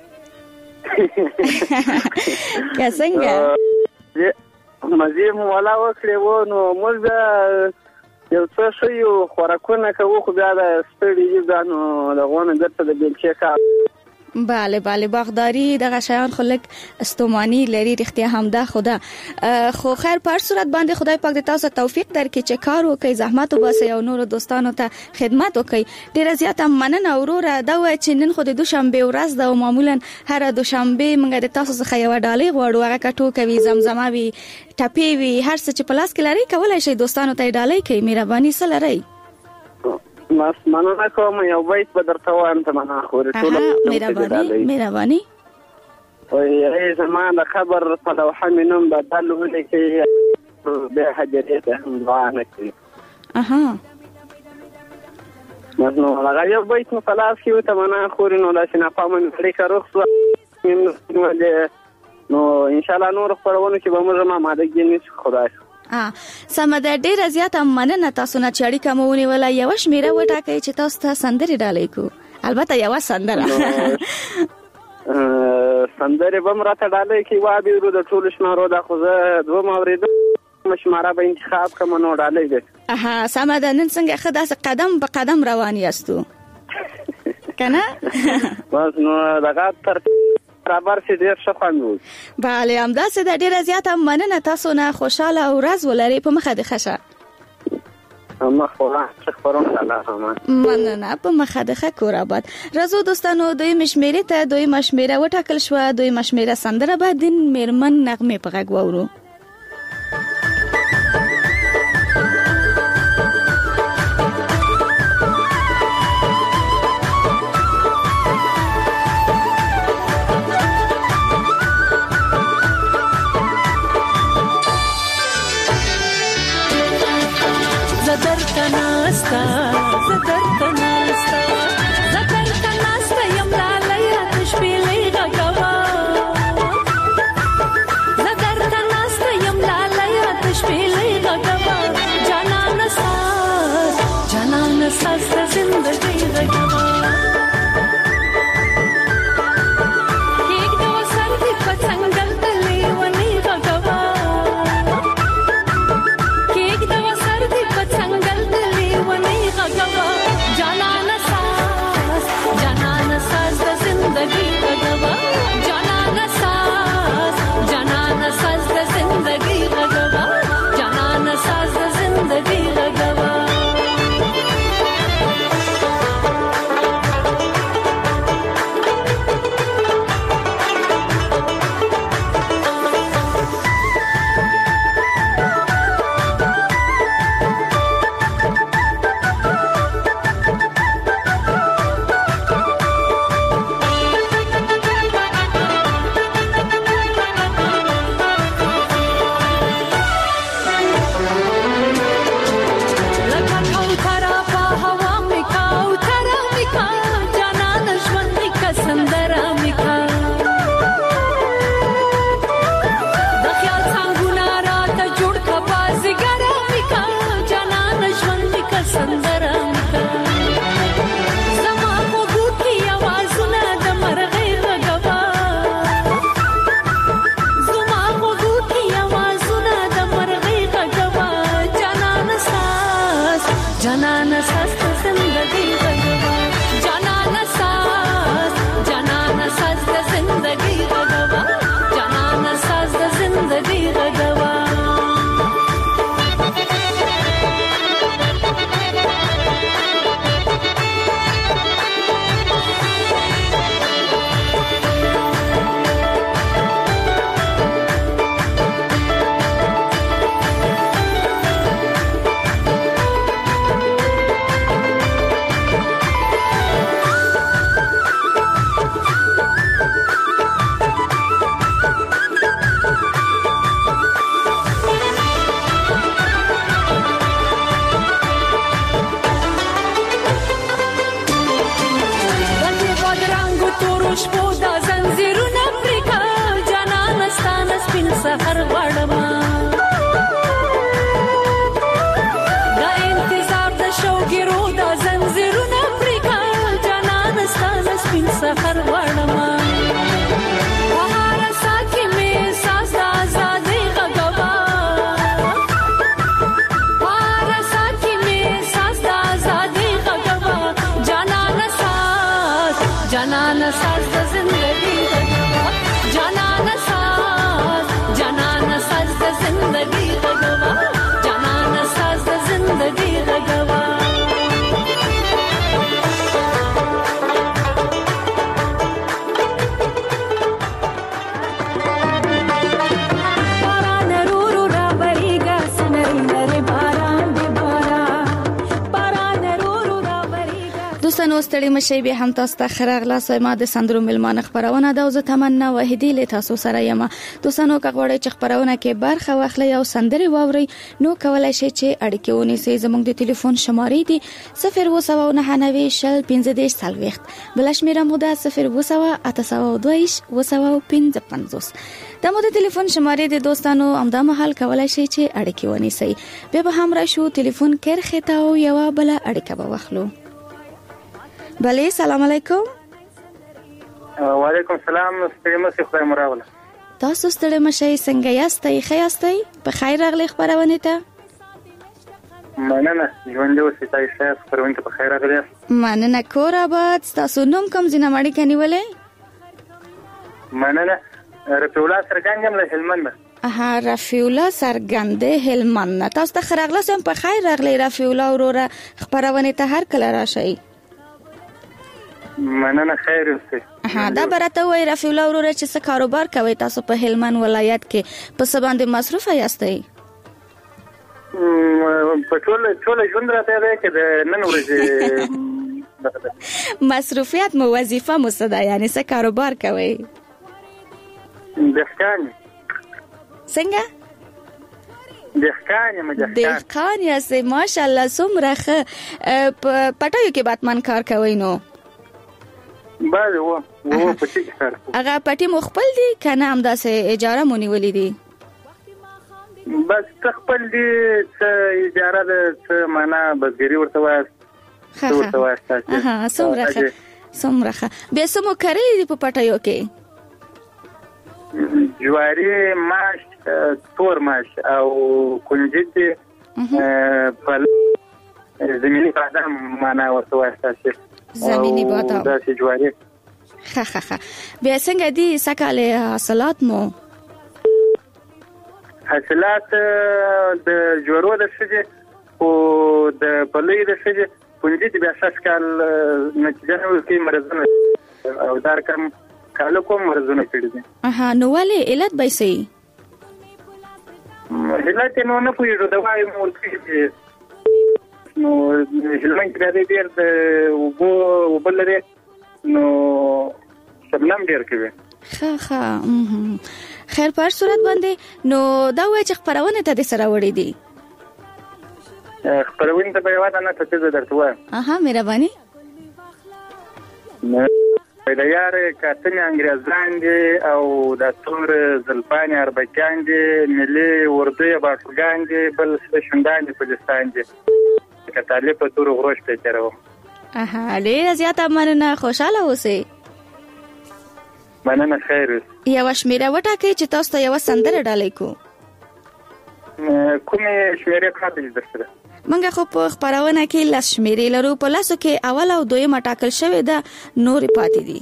یا څنګه مزه مو ولا وکړي وو نو موږ یو څه شو خوراکونه کوو خو بیا د سپېډي یو نو دغه درته د بیلچې کا بله بله باغداري دغه شیان خلک استومانی لري رښتیا هم ده خدا خو خیر په صورت باندې خدای پاک دې تاسو توفیق درکړي چې کار وکړي زحمت وباسي او نور دوستانو ته خدمت وکړي. ډیره زیاته مننه وروره دا و چې نن خو د دوشنبه ورځ ده او معمولا هر دوشنبه موږ د تاسو څخه یو ډالۍ غواړو هغه کټو کوي زمزمه وي ټپي وي هر څه چې پلاس کې لري کولای شي دوستانو ته ډالۍ کوي. مهرباني سره لري ماس مننه کوم یو بیت به درته وایم تمنا خوري ټول مهرباني مهرباني وای زمان د خبر په لوحه منم بدل ولیکي به حجرې ته دعا نکړي. اها نو هغه یو بیت په لاس کې تمنا خوري نو لاسنه پامن لري کارو خو نو ان شاء الله نور خبرونه چې به موږ ما ماده کې خدای ا سم ده ډیره زیاته مننه تاسو نه چړی کومونی ولا یو شمیره وټاکي چې تاسو ته سندري ډالۍ کو البته یو سندره سندري به مرته ډالۍ کی وا به ورو د ټول شمارو د خو زه دوه مورید مشماره به انتخاب کوم نو ډالۍ ده. اها سم ده نن څنګه خداسه قدم په قدم روان یاستو کنه بس نو دغه تر برابر سي ډیر ښه خوندو. bale همدا سه د ډیره زیاته مننه تاسو نه خوشاله او ورځ ولري په مخه د خشه اما خورا خبرون الله ما مننه په مخه د خکور آباد رازو دوستانو دوی مشمیره ته دوی مشمیره وټاکل شو دوی مشمیره سندره بعد دین میرمن نغمه په غږ وورو. تناستا زدر تناستا زدر تناستا یم لالیا تشبیلی غگوا زدر تناستا یم لالیا تشبیلی غگوا جانان ساز جانان ساز زندگی غگوا دوستانو ستړي مشي به هم تاسو ته خراغلا سما د سندرو ملمانه خبرونه د اوزه تمنا وحیدی له تاسو سره یم. دوستانو کغوړې چې خبرونه کې برخه واخلې او سندري واوري نو کولای شئ چې اړیکه ونیسئ. زموږ د ټلیفون شمارې دي صفر اووه سوه نهه نوي شل پنځه دېرش څلوېښت، بل شمیره مو ده صفر اووه سوه اته سوه دوه ویشت اووه سوه پنځه پنځوس. دا مو د ټلیفون شمارې د دوستانو همدا مهال کولای شئ چې اړیکه ونیسئ. بیا به هم راشو ټلیفون کرخه ته او یو بل اړیکه به واخلو. بله سلام علیکم. وعلیکم السلام. ستړي مشه خدای مراوله. تاسو ستړي مشه څنګه یاستئ؟ ښه یاستئ؟ په خیر راغلی خبرونه ته. مننه ژوند اوسې تاسو خبرونه ته په خیر راغلی. مننه کور آباد. تاسو نوم کوم ځینه مړی کنيولې؟ مننه رفیع الله سرګندم له هلمند. اها رفیع الله سرګند هلمند. تاسو ته خراغله سم په خیر راغلی رفیع الله وروره خبرونه ته هر کله راشئ. مننه خیر اوسئ. ها دا برته وای رفیع الله وروره چې څه کاروبار کوي تاسو په هلمند ولایت کې په څه باندې مصروف یاستئ؟ په ټول ټول ژوند راته دی چې د نن ورځې مصروفیت مو وظیفه مو څه ده؟ یعنی څه کاروبار کوي؟ دهقان. څنګه؟ دهقان یم دهقان دهقان یاست ماشاءالله څومره ښه په پټیو کې باتمن کار کوي نو بله و و پټی کې کار هغه پټی مو خپل دي کنه هم داسې اجاره مو نیولې دي بس خپل دي څه اجاره ده څه معنا بزګري ورته وایي ورته وایي ها څومره ښه څومره ښه بیا څه مو کرلي دي په پټیو کې جواری ماش تور ماش او کنجد په زمینی بادام معنا ورته وایي تاسو زمینی بادام داسې جواری ښه ښه ښه بیا څنګه دي سکاله حاصلات مو حاصلات د جوړو د شګه او د پلي د شګه پنځه بیا اساس کال نتیجه نو کې مرزونه او دار کوم کالو کوم مرزونه کړی دي اها نو ولې علت به سي علت نو نه پوهیږو دا وايي مول کې نو هلمند کې ډېر د وبو وبلره نو شبنم ډېر کوي ښه ښه خیر په صورت باندې نو دا وایي چې خبرونه ته د سره وړي دي خبرونه ته په واده نه ته درته وایم اها مهرباني د یار کاتنی انګریزان دي او د تور زلفان اربکان دي ملي اردو باټوګان دي بل شوندان دي پاکستان دي کتاله په تور غروش په چرو اها ډیر زیاته مننه خوشاله اوسئ مننه خیر یو شمیره وټاکئ چې تاسو ته یو سندره ډالۍ کو کومه شمیره کاته درسره منګه خو په خبرونه کې لاس شمیرې لرو په لاسو کې اول او دویم ټاکل شوی دا نورې پاتې دي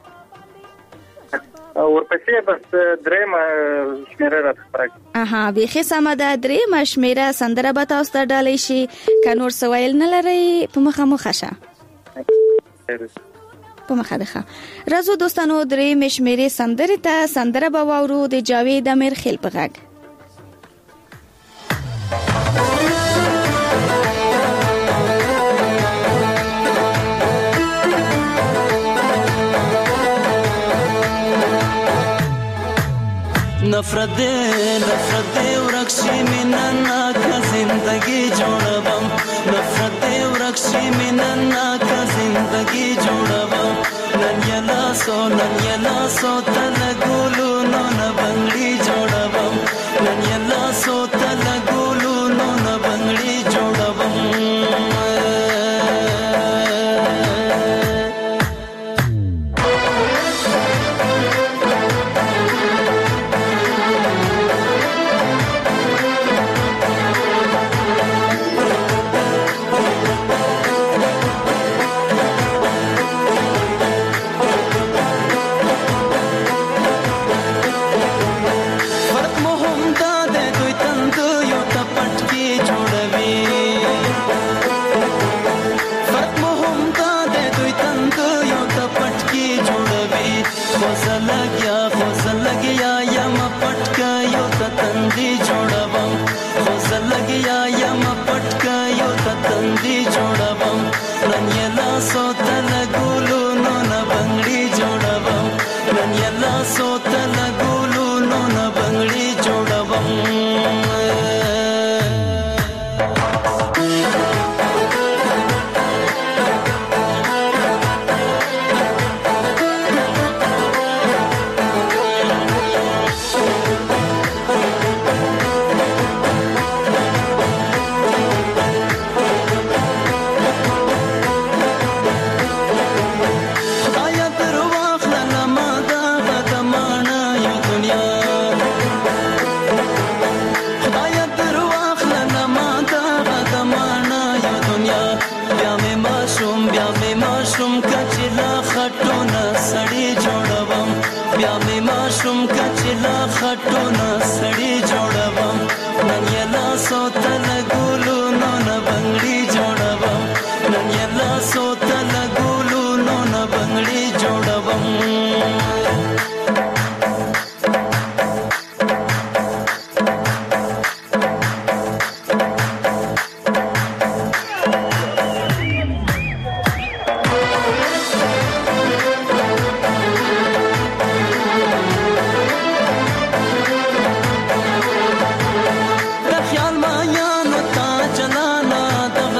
او ورپسې بس درېم شمیره راځي اها به خصمه دا درېم شمیره سندره به تاسو ته ډالۍ شي ک نور سوال نه لري په مخه مخشه په مخه ده راځو دوستانو درېم شمیره سندره ته سندره به واورو د جاوید امیر خیل په غږ नफरत दे नफरत दे वरक्षी मिनन्ना का जिंदगी जोड़बम नफरत दे वरक्षी मिनन्ना का जिंदगी जोड़बम नन्यला सो नन्यला सो तलगुलु नो न बंगड़ी जोड़बम नन्यला सो तलगुलु नो न बंगड़ी जोड़बम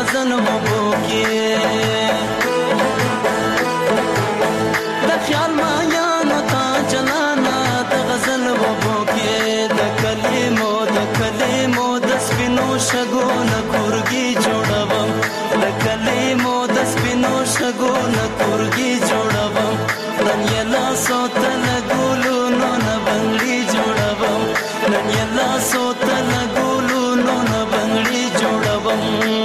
غزل وبو کې د خیال ما یا نو تا جلانا د غزل وبو کې د کلمو د کلمو د سپینو شګو نه کورګي جوړوم د کلمو د سپینو شګو نه کورګي جوړوم نن یلا سوت لګولو نو نه بنگړي جوړوم نن یلا سوت لګولو نو نه بنگړي جوړوم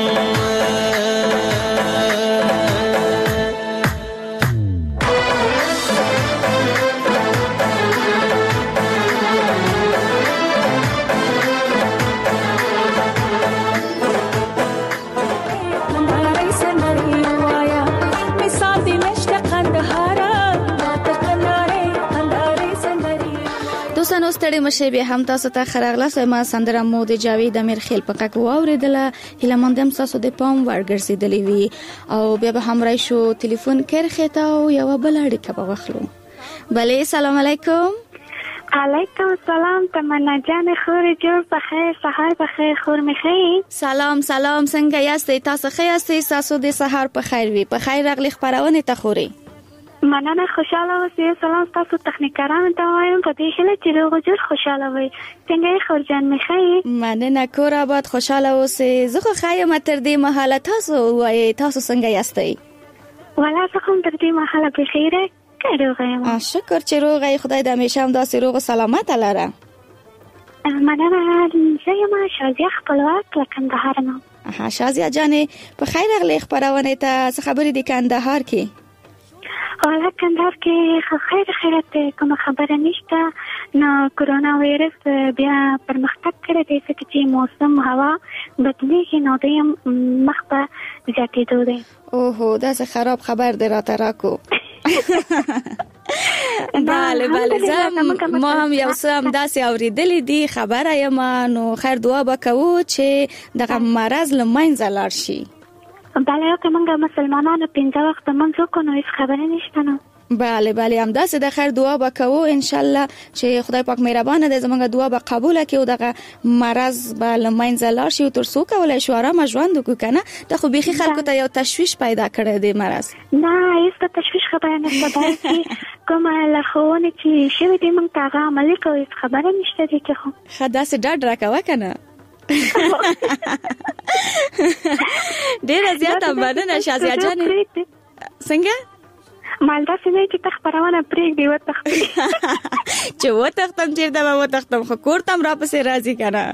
دوستانو ستړي مشه به هم تاسو ته خراغله سم سندره مو د جاوید امیر خیل په کک واوریدله هلمندم تاسو د پام ورګرځیدلی وی او بیا به هم راي شو ټلیفون کرخه تا او یو بل اړیکه به وخلو بله سلام علیکم علیکم السلام تمنا جان خور جوړ په خیر سحر په خیر خور مخې سلام سلام څنګه یاستئ تاسو ښه یاستئ تاسو د سحر په خیر وي په خیر راغلی خبرونه ته خوري مننه خوشاله اوسئ سلام تاسو تخنیکرانو ته وایم په دې هله چې روغ جوړ خوشاله وي څنګه خور جان مخې مننه کور آباد خوشاله اوسئ زه خو خایم تر دې مهاله تاسو وای تاسو څنګه یاستئ ولا څه کوم تر دې مهاله په خیره کړو شکر چې روغ خدای د همیشه هم داسې روغ سلامت لره مننه زه یم شازیه خپلواک له کندهار نه ها شازیه جانې په خیر راغلی خبرونه ته څه خبرې دي کندهار کې حالا کندهار کې خیر خیرت کوم خبره نشته نو کرونا وایرس بیا پرمختګ کړی دی چې موسم هوا بدلیږي نو د مخ په زیاتېدو دی اوهو دا څه خراب خبر دی راته راکو بله بله زه ما هم یو څه همداسې اورېدلې دي خبره یم نو خیر دعا به کوو چې دغه مرض له منځه لاړ شي بله یو که منگه مسلمانانو پینزه وقت منز وکنو ایس خبره نشتنو بله بله هم داسې د خیر دعا به کوو انشاءالله چې خدای پاک مهربانه دی زموږ دعا به قبوله کړي او دغه مرض به له منځه لاړ شي او تر څو کولی شو ارامه ژوند وکړو که نه دا خو بیخي خلکو ته یو تشویش پیدا کړی دی مرض نه هېڅ د تشویش خبره نشته بلکې کومه لارښوونې چې شوي دي موږ ته هغه عملي کوو هېڅ خبره نشته دی که خو ښه داسې ډاډ راکوه که نه ډیره زیاته مننه شازیه جانې څنګه مالدا سمې چې تخبرونه پرېږدي وتښتي چې وتښتم چېرته به وتښتم خو کور ته هم راپسې راځي که نه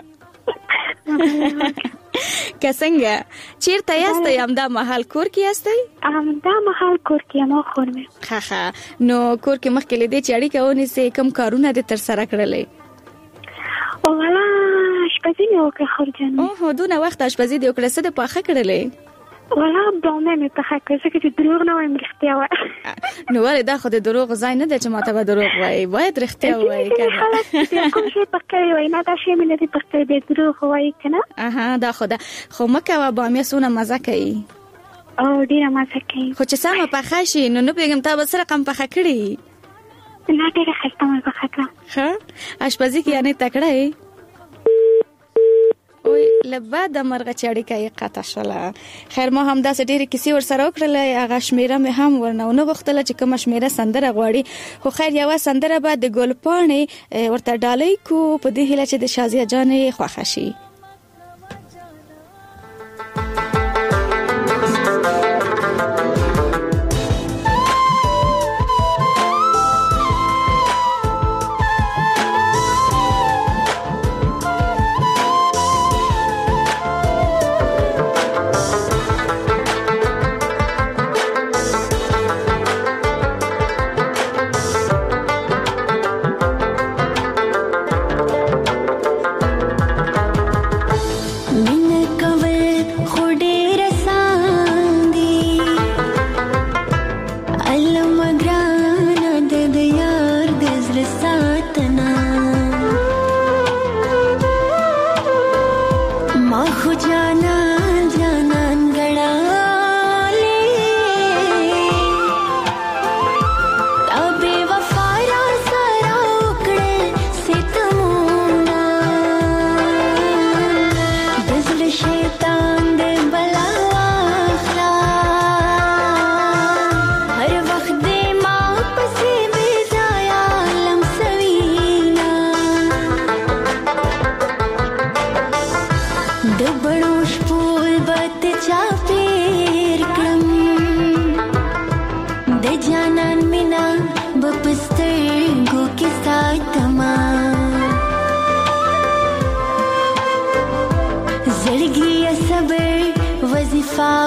که څنګه چېرته یاستئ همدا مهال کور کې یاستئ همدا مهال کور کې یم او خور مې ښه ښه نو کور کې مخکې له دې چې اړیکه ونیسئ کوم کارونه دې ترسره کړلی والا اشپزي مې وکړه خور جان اوهو دونه وخت اشپزي دې وکړه څه دې پاخه کړلی والا بامه مې پخه کړه ځکه چې دروغ نه وایم رښتیا وایم نو ولې دا خو د دروغ ځای نه دی چې ماته به دروغ وایي باید رښتیا ووایي که نه کوم شی پخ کړی وایي نه دا شی مې نه دی پخ کړی دی دروغ وایي که نه اها دا خو ده خو مه کوه بامیه څونه مزه کوي او ډېره مزه کوي خو چې سمه پخه شي نو نه پوهېږم تا به څه رقم پخه کړي نه ډېره ښایسته مې پخه کړه ښه اشپزي کې یعنې تکړه یې وای لبا د مرغه چاړي کوي قطع شوله خیر ما هم داسې ډېرې کیسې ورسره وکړلې هغه شمیره مې هم ورنه ونه غوښتله چې کومه شمیره سندره غواړي خو خیر یوه سندره به د ګلپاڼې ورته ډالۍ کو په دې هیله چې د شازیه جانې خوښه شي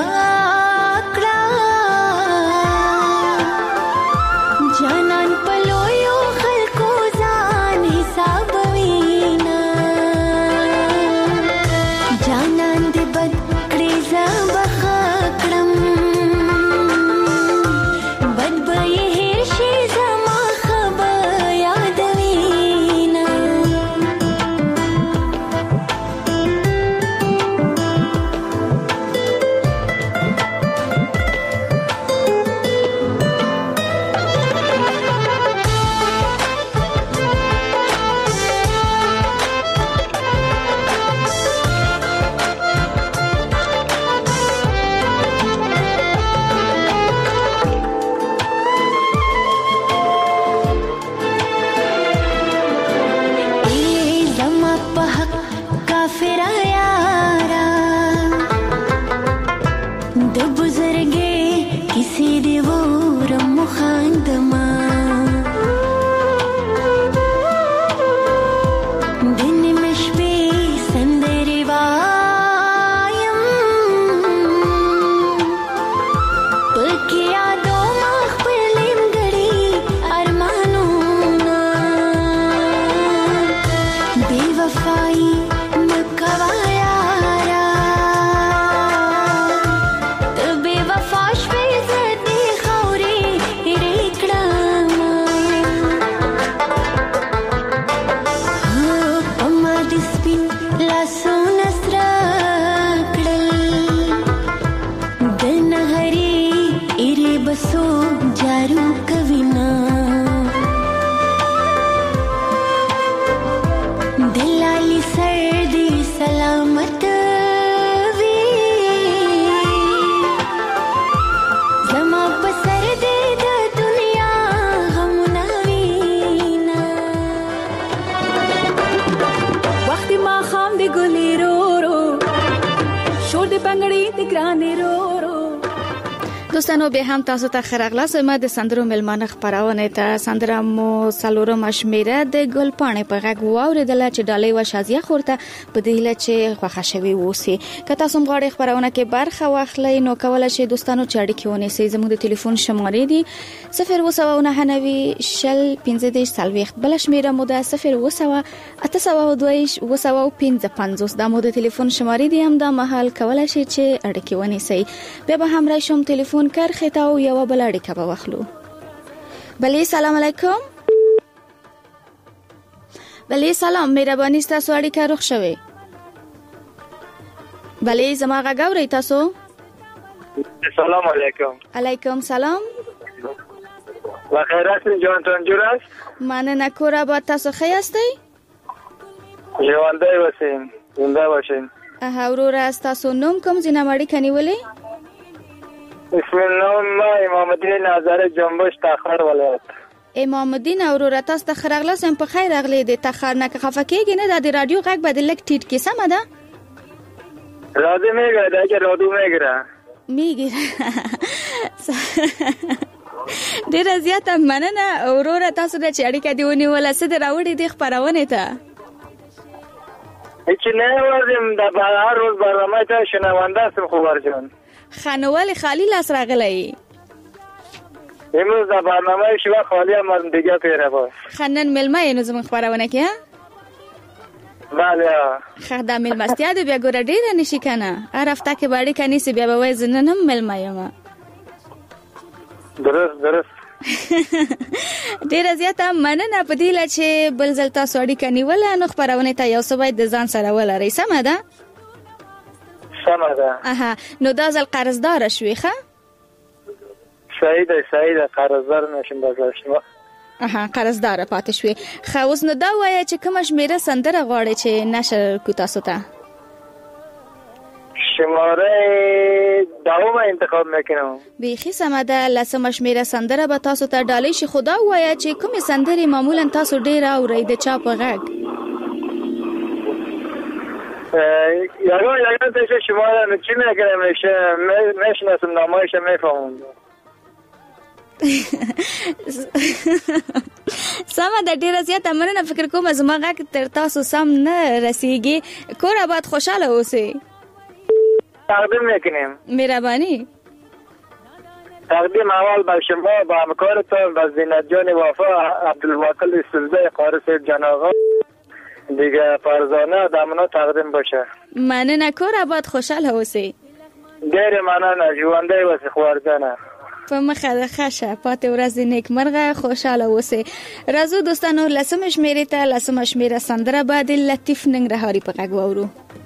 دوستانو به هم تاسو ته خراغلاس ما د سندرو ملمانه خبرونه ته سندره مو سلورم شمیره د ګلپانې په غږ واوریدله چې ډالۍ و شازیه خورته په دې لچې خوښه شوی وسی که تاسو غواړئ خبرونه کې برخه واخلئ نو کولای شئ دوستانو چې اړیکې ونیسئ زموږ د ټلیفون شمارې دي صفر اووه نهه نوي شل پنځه دېرش څلوېښت بل شمیره مو ده صفر اووه اته سوه دوه اووه پنځه پنځوس دا مو د ټلیفون شمارې دي هم دا مهال کولای شئ چې اړیکې ونیسئ بیا به هم راشم ټلیفون کار خطا او یو بل اړیکه به واخلو. بله سلام علیکم. بله سلام مهرباني تاسو اړیکه روښ شوي. بله زما غږ اورئ تاسو؟ سلام علیکم. علیکم سلام. و خیرات جوانتون جوراست؟ مننه کور آباد تاسو ښه یاستئ؟ ژوندی اوسئ زنده باشئ. اها وروره تاسو نوم کوم ځای نه اړیکه نیولې؟ اسم نوم ما امام الدین نظر جنبش تخار ولایت. امام الدین وروره تاسو ته خراغلاس هم په خیر اغلی د تخار نه خفه کېږي نه د رادیو غږ به د لک ټیټ کې سمه ده؟ رادیو میگیره دا که رادیو میگیره میگیره ډیره زیاته مننه وروره تاسو د چې اړیکه دی ونیوله څه د راوړې دي خپرونې ته؟ هیچ نه وردیم د هر روز برنامه ته شنونده هستم خوبر جان. خانوال خالی لاس راغلی امروز د برنامه شوا خالی هم دیگه پیره باش خنن ملمه اینو زمون خبرونه که بله خد د ملمستیا دی بیا ګوره ډیره نشي کنه هر هفته کې باندې کني سی بیا به وای زننم ملمه یم درست درست ډیره زیاته مننه په دې لچې بل ځل تاسو اړیکه نیوله نو خبرونه ته یو څه باید د ځان سره ولرئ سمه ده؟ سمه ده. اها نو دا ځل قرضدار شوي ښه؟ صحیح ده صحیح ده قرضدار نشم بازاشم. اها قرضدار پاتې شوي. ښه اوس نو دا وایه چې کومه شمیره سندره غواړئ چې نشر کو تاسو ته؟ شماره دومه انتخاب میکنم. بیخي سمه ده لسمه شمیره سندره به تاسو ته ډالۍ شي خو دا ووایه چې کومې سندرې معمولا تاسو ډېره اورئ د چا په غږ؟ یارو یارو تشه شماره نو چی میکنه میشه میشناسم نامایش میفهمم. سمه ده ډیره زیاته مننه فکر کوم زما غږ تر تاسو سم نه رسیږي کور آباد خوشاله اوسئ. تقدیم میکنیم. مهربانی. تقدیم اول به شما با همکارتون و زینت جان وفا عبدالواکل سلزه قاری صاحب جان آقا دیگه فرزانه دامنا تقدیم باشه. مننه کور آباد خوشحال اوسئ. ډېر مننه ژوندی اوسئ خوارجانه. په مخه د ښه پاتې ورځ نیکمرغه خوشحاله اوسئ. راځو دوستانو لسمه شمیرې ته لسمه شمیره سندره به د لطیف ننګرهاري په غږ واورو.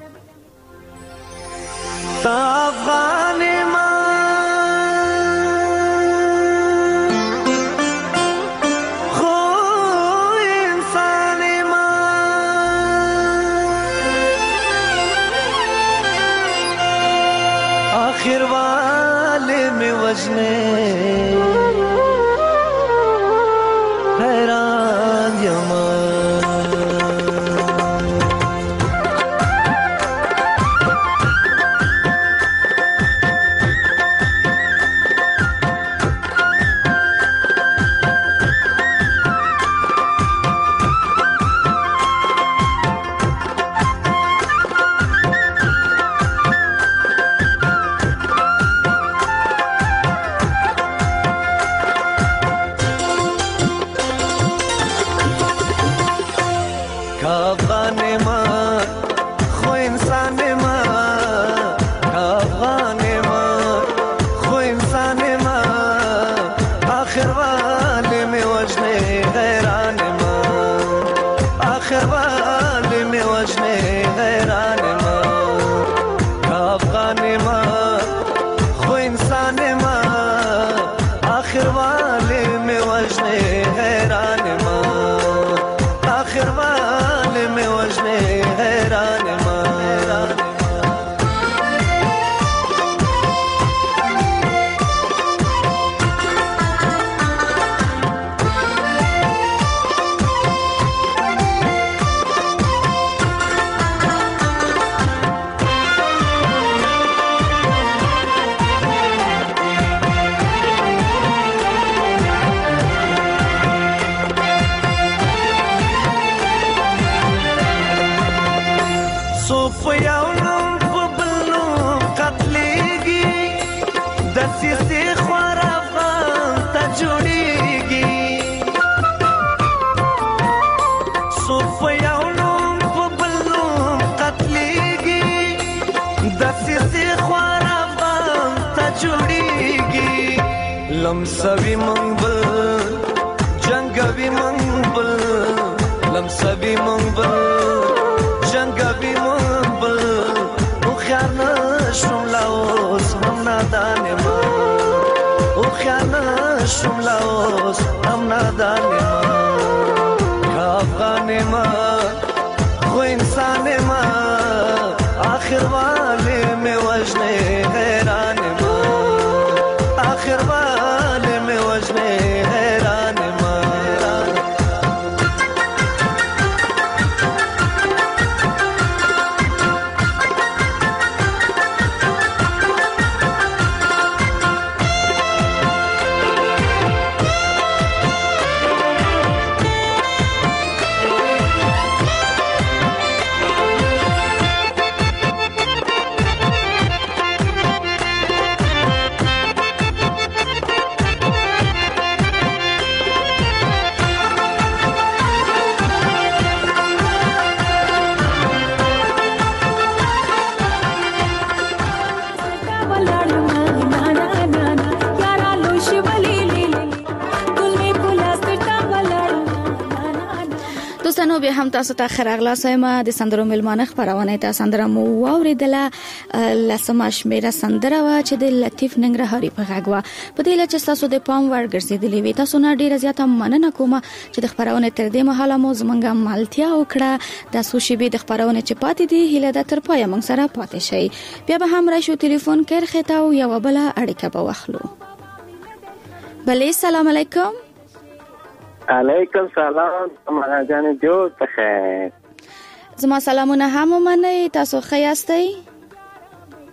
افغان ما خو انسان ما آخر والے میں وجنے حیران یما لمسوي منبل جنگوي منبل لمسوي منبل جنگوي منبل او خیانه شملا اوس هم نادان ما او خیانه شملا اوس هم نادان ما افغان ما خو انسان ما آخر والے میں وجنے حیران ما آخر والے میں وجنے حیران ما دوستانو به هم تاسو ته خراغلا سیمه د سندرو ملمانه خبرونه ته سندره مو واوریدله لسمه شمیره سندره وا چې د لطیف ننګرهاري په غږ وا په دې لچ تاسو د پام ور ګرځیدلې وي تاسو نه ډیره زیاته مننه کوم چې د خبرونه تر دې مهاله مو زمونږه مالتیا وکړه د سوشي به د خبرونه چې پاتې دي هله د تر پای موږ سره پاتې شي بیا به هم راشو ټلیفون کړه خته او یو بل اړیکه به واخلو بله السلام علیکم علیکم سلام مهاجان جو بخیر زما سلامونه هم منئ تاسو ښه یاستئ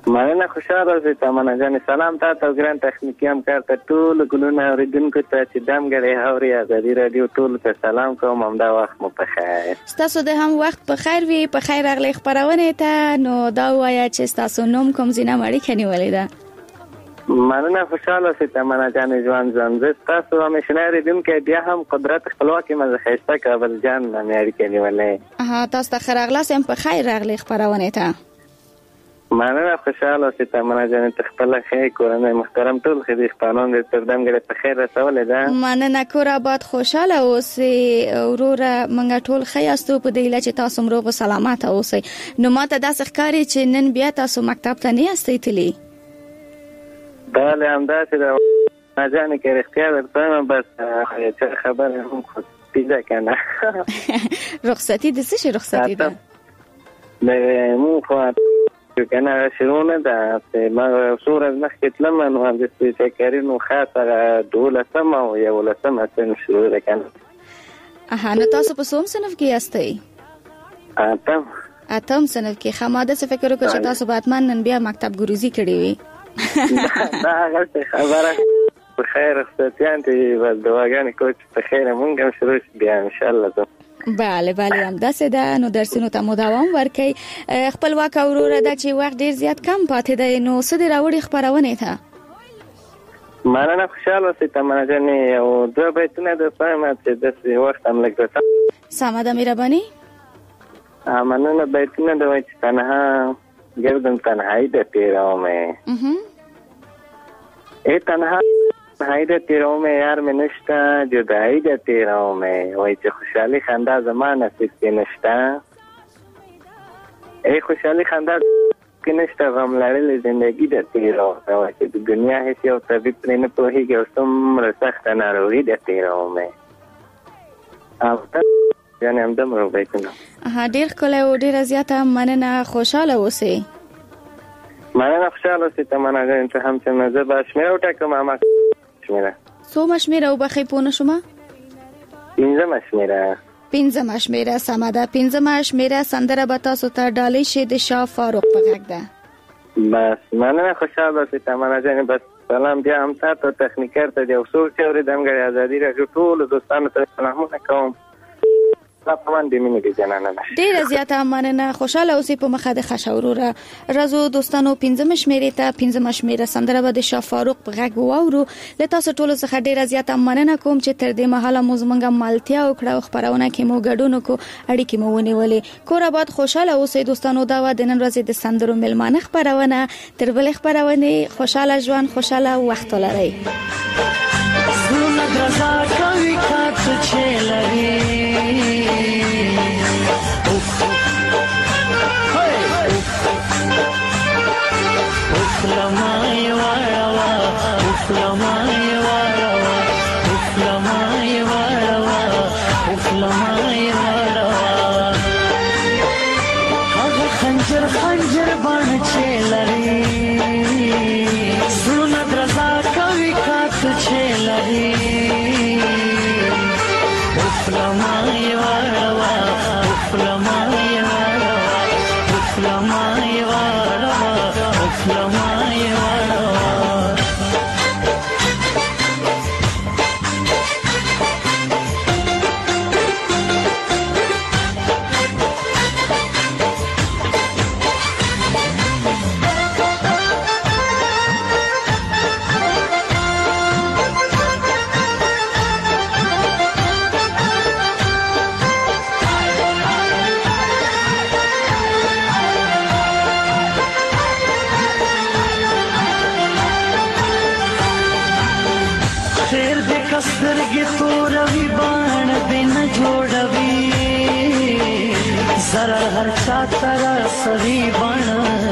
مننه، خوشاله اوسئ تمنا جان. سلام تاسو او ګران تخنیکی همکار ته ټول ګلونه اوریدونکو ته چې دمګړې هوري ازادي رادیو ټول ته سلام کوم. همدا وخت مو په خیر. تاسو د هم وخت په خیر وي. په خیر راغلی خبرونه ته. نو دا وایا چې تاسو نوم کوم زینه مړی کني ولیدا؟ مننه، خوشاله اوسئ تمنا جان. ځوان ځان تاسو همیشه اوریدونکو بیا هم قدرت خپلواکي مزه خسته کابل جان مې اړیکې نیولې. ها تاسو ته خراغلاس هم په خیر راغلی خبرونه ته. مننه، خوشاله اوسئ تمنا جان. خپل خیر کورنۍ محترم ټول خدای خپلوان دې تر دمګړې په خیر رسولې ده. مننه، کور آباد خوشاله اوسئ. وروره منګه ټول خیاستو په دې لچ تاسو مروغ سلامات اوسئ. نو ماته داسې ښکاری چې نن بیا تاسو مکتب ته نه یاستئ تللی؟ بله همداسې ده جان کې رښتیا درته بس چې خبره هم خو پیدا کنه. رخصتی د څه رخصتی ده؟ د مو خو کنه شروع ده ما صورت مخکې تلم نو د سپیکرینو خاطر دولسم او یولسم سن شروع ده کنه. اها نو تاسو په کوم صنف کې یاستئ؟ اتم اتم صنف کې. خماده څه فکر وکړ چې تاسو باتمن نن بیا مکتب ګروزی کړی وي؟ دا هغه خبره په خیر رخصتیان ته ول دواګانې کوچ په خیر مونږ هم شروع بیا ان شاء الله. بله بله هم داسې ده. نو درسونو ته مو دوام ورکئ. خپلواک وروره ده چې وخت ډیر زیات کم پاتې دی. نو څه دې راوړي خپرونې ته؟ مننه، خوشاله اوسئ تمنا جانې. او دوه بیتونه درته چې داسې وخت هم لږ ده. سمه ده مهرباني. مننه، بیتونه ده وایي چې تنها گردم تنهایی ده تیراومه ای تنها تنهایی ده تیراومه یار می نشتا جدایی ده تیراومه وای چې خوشحالی خنده زمان نصیب که نشتا ای خوشحالی خنده که نشتا غم لرل زندگی ده تیراومه وای چې د دنیا هیڅ یو طبیب پرې نه پوهیږي او څومره سخته ناروغي ده تیراومه. یعنی هم دمرو بیتونه. ها ډیر ښکلی او ډیره زیاته مننه. خوشحاله اوسئ. مننه، خوشحاله اوسئ تمنا جان. ته هم چې زه به شمېره وټاکم. اما شمېره څومره شمېره وبخئ پوه نه شومه؟ پنځمه شمېره. پنځمه شمېره سمه ده. پنځمه شمېره سندره به تاسو ته ډالۍ شي د شاه فاروق په غږ ده. بس مننه، خوشحاله اوسئ تمنا جان. بس سلام بیا هم تاسو تخنیکر ته د افسوس چې اورېدم غړي ازادي راډیو ټول دوستانو ته سلامونه کوم. ډیره زیاته مننه. خوشاله اوسئ په مخه د خشوروره. رازو دوستانو پنځم شمیرې ته پنځم شمیره سندره به د شاه فاروق په غږ واورو. له تاسو ټولو څخه ډیره زیاته مننه کوم چې تر دې مهاله مو زمونږه مالتیا وکړه او خبرونه کې مو ګډون کو اړیکې مو ونیولې. کور آباد خوشاله اوسئ دوستانو. دا و د نن ورځې د سندرو ملمانه خبرونه. تر بل خبرونه خوشاله ژوند خوشاله وخت ولرئ. زونه درزا کوي کاته چلوي uflamai warawa uflamai warawa uflamai warawa uflamai warawa aga khanjar khanjar ban chelari suna draza kavi kat chelari uflamai warawa uflamai warawa uflamai warawa uflamai warawa سترګې توروي باڼ دې نه جوړوي زرر هر چا ته رسوي باڼ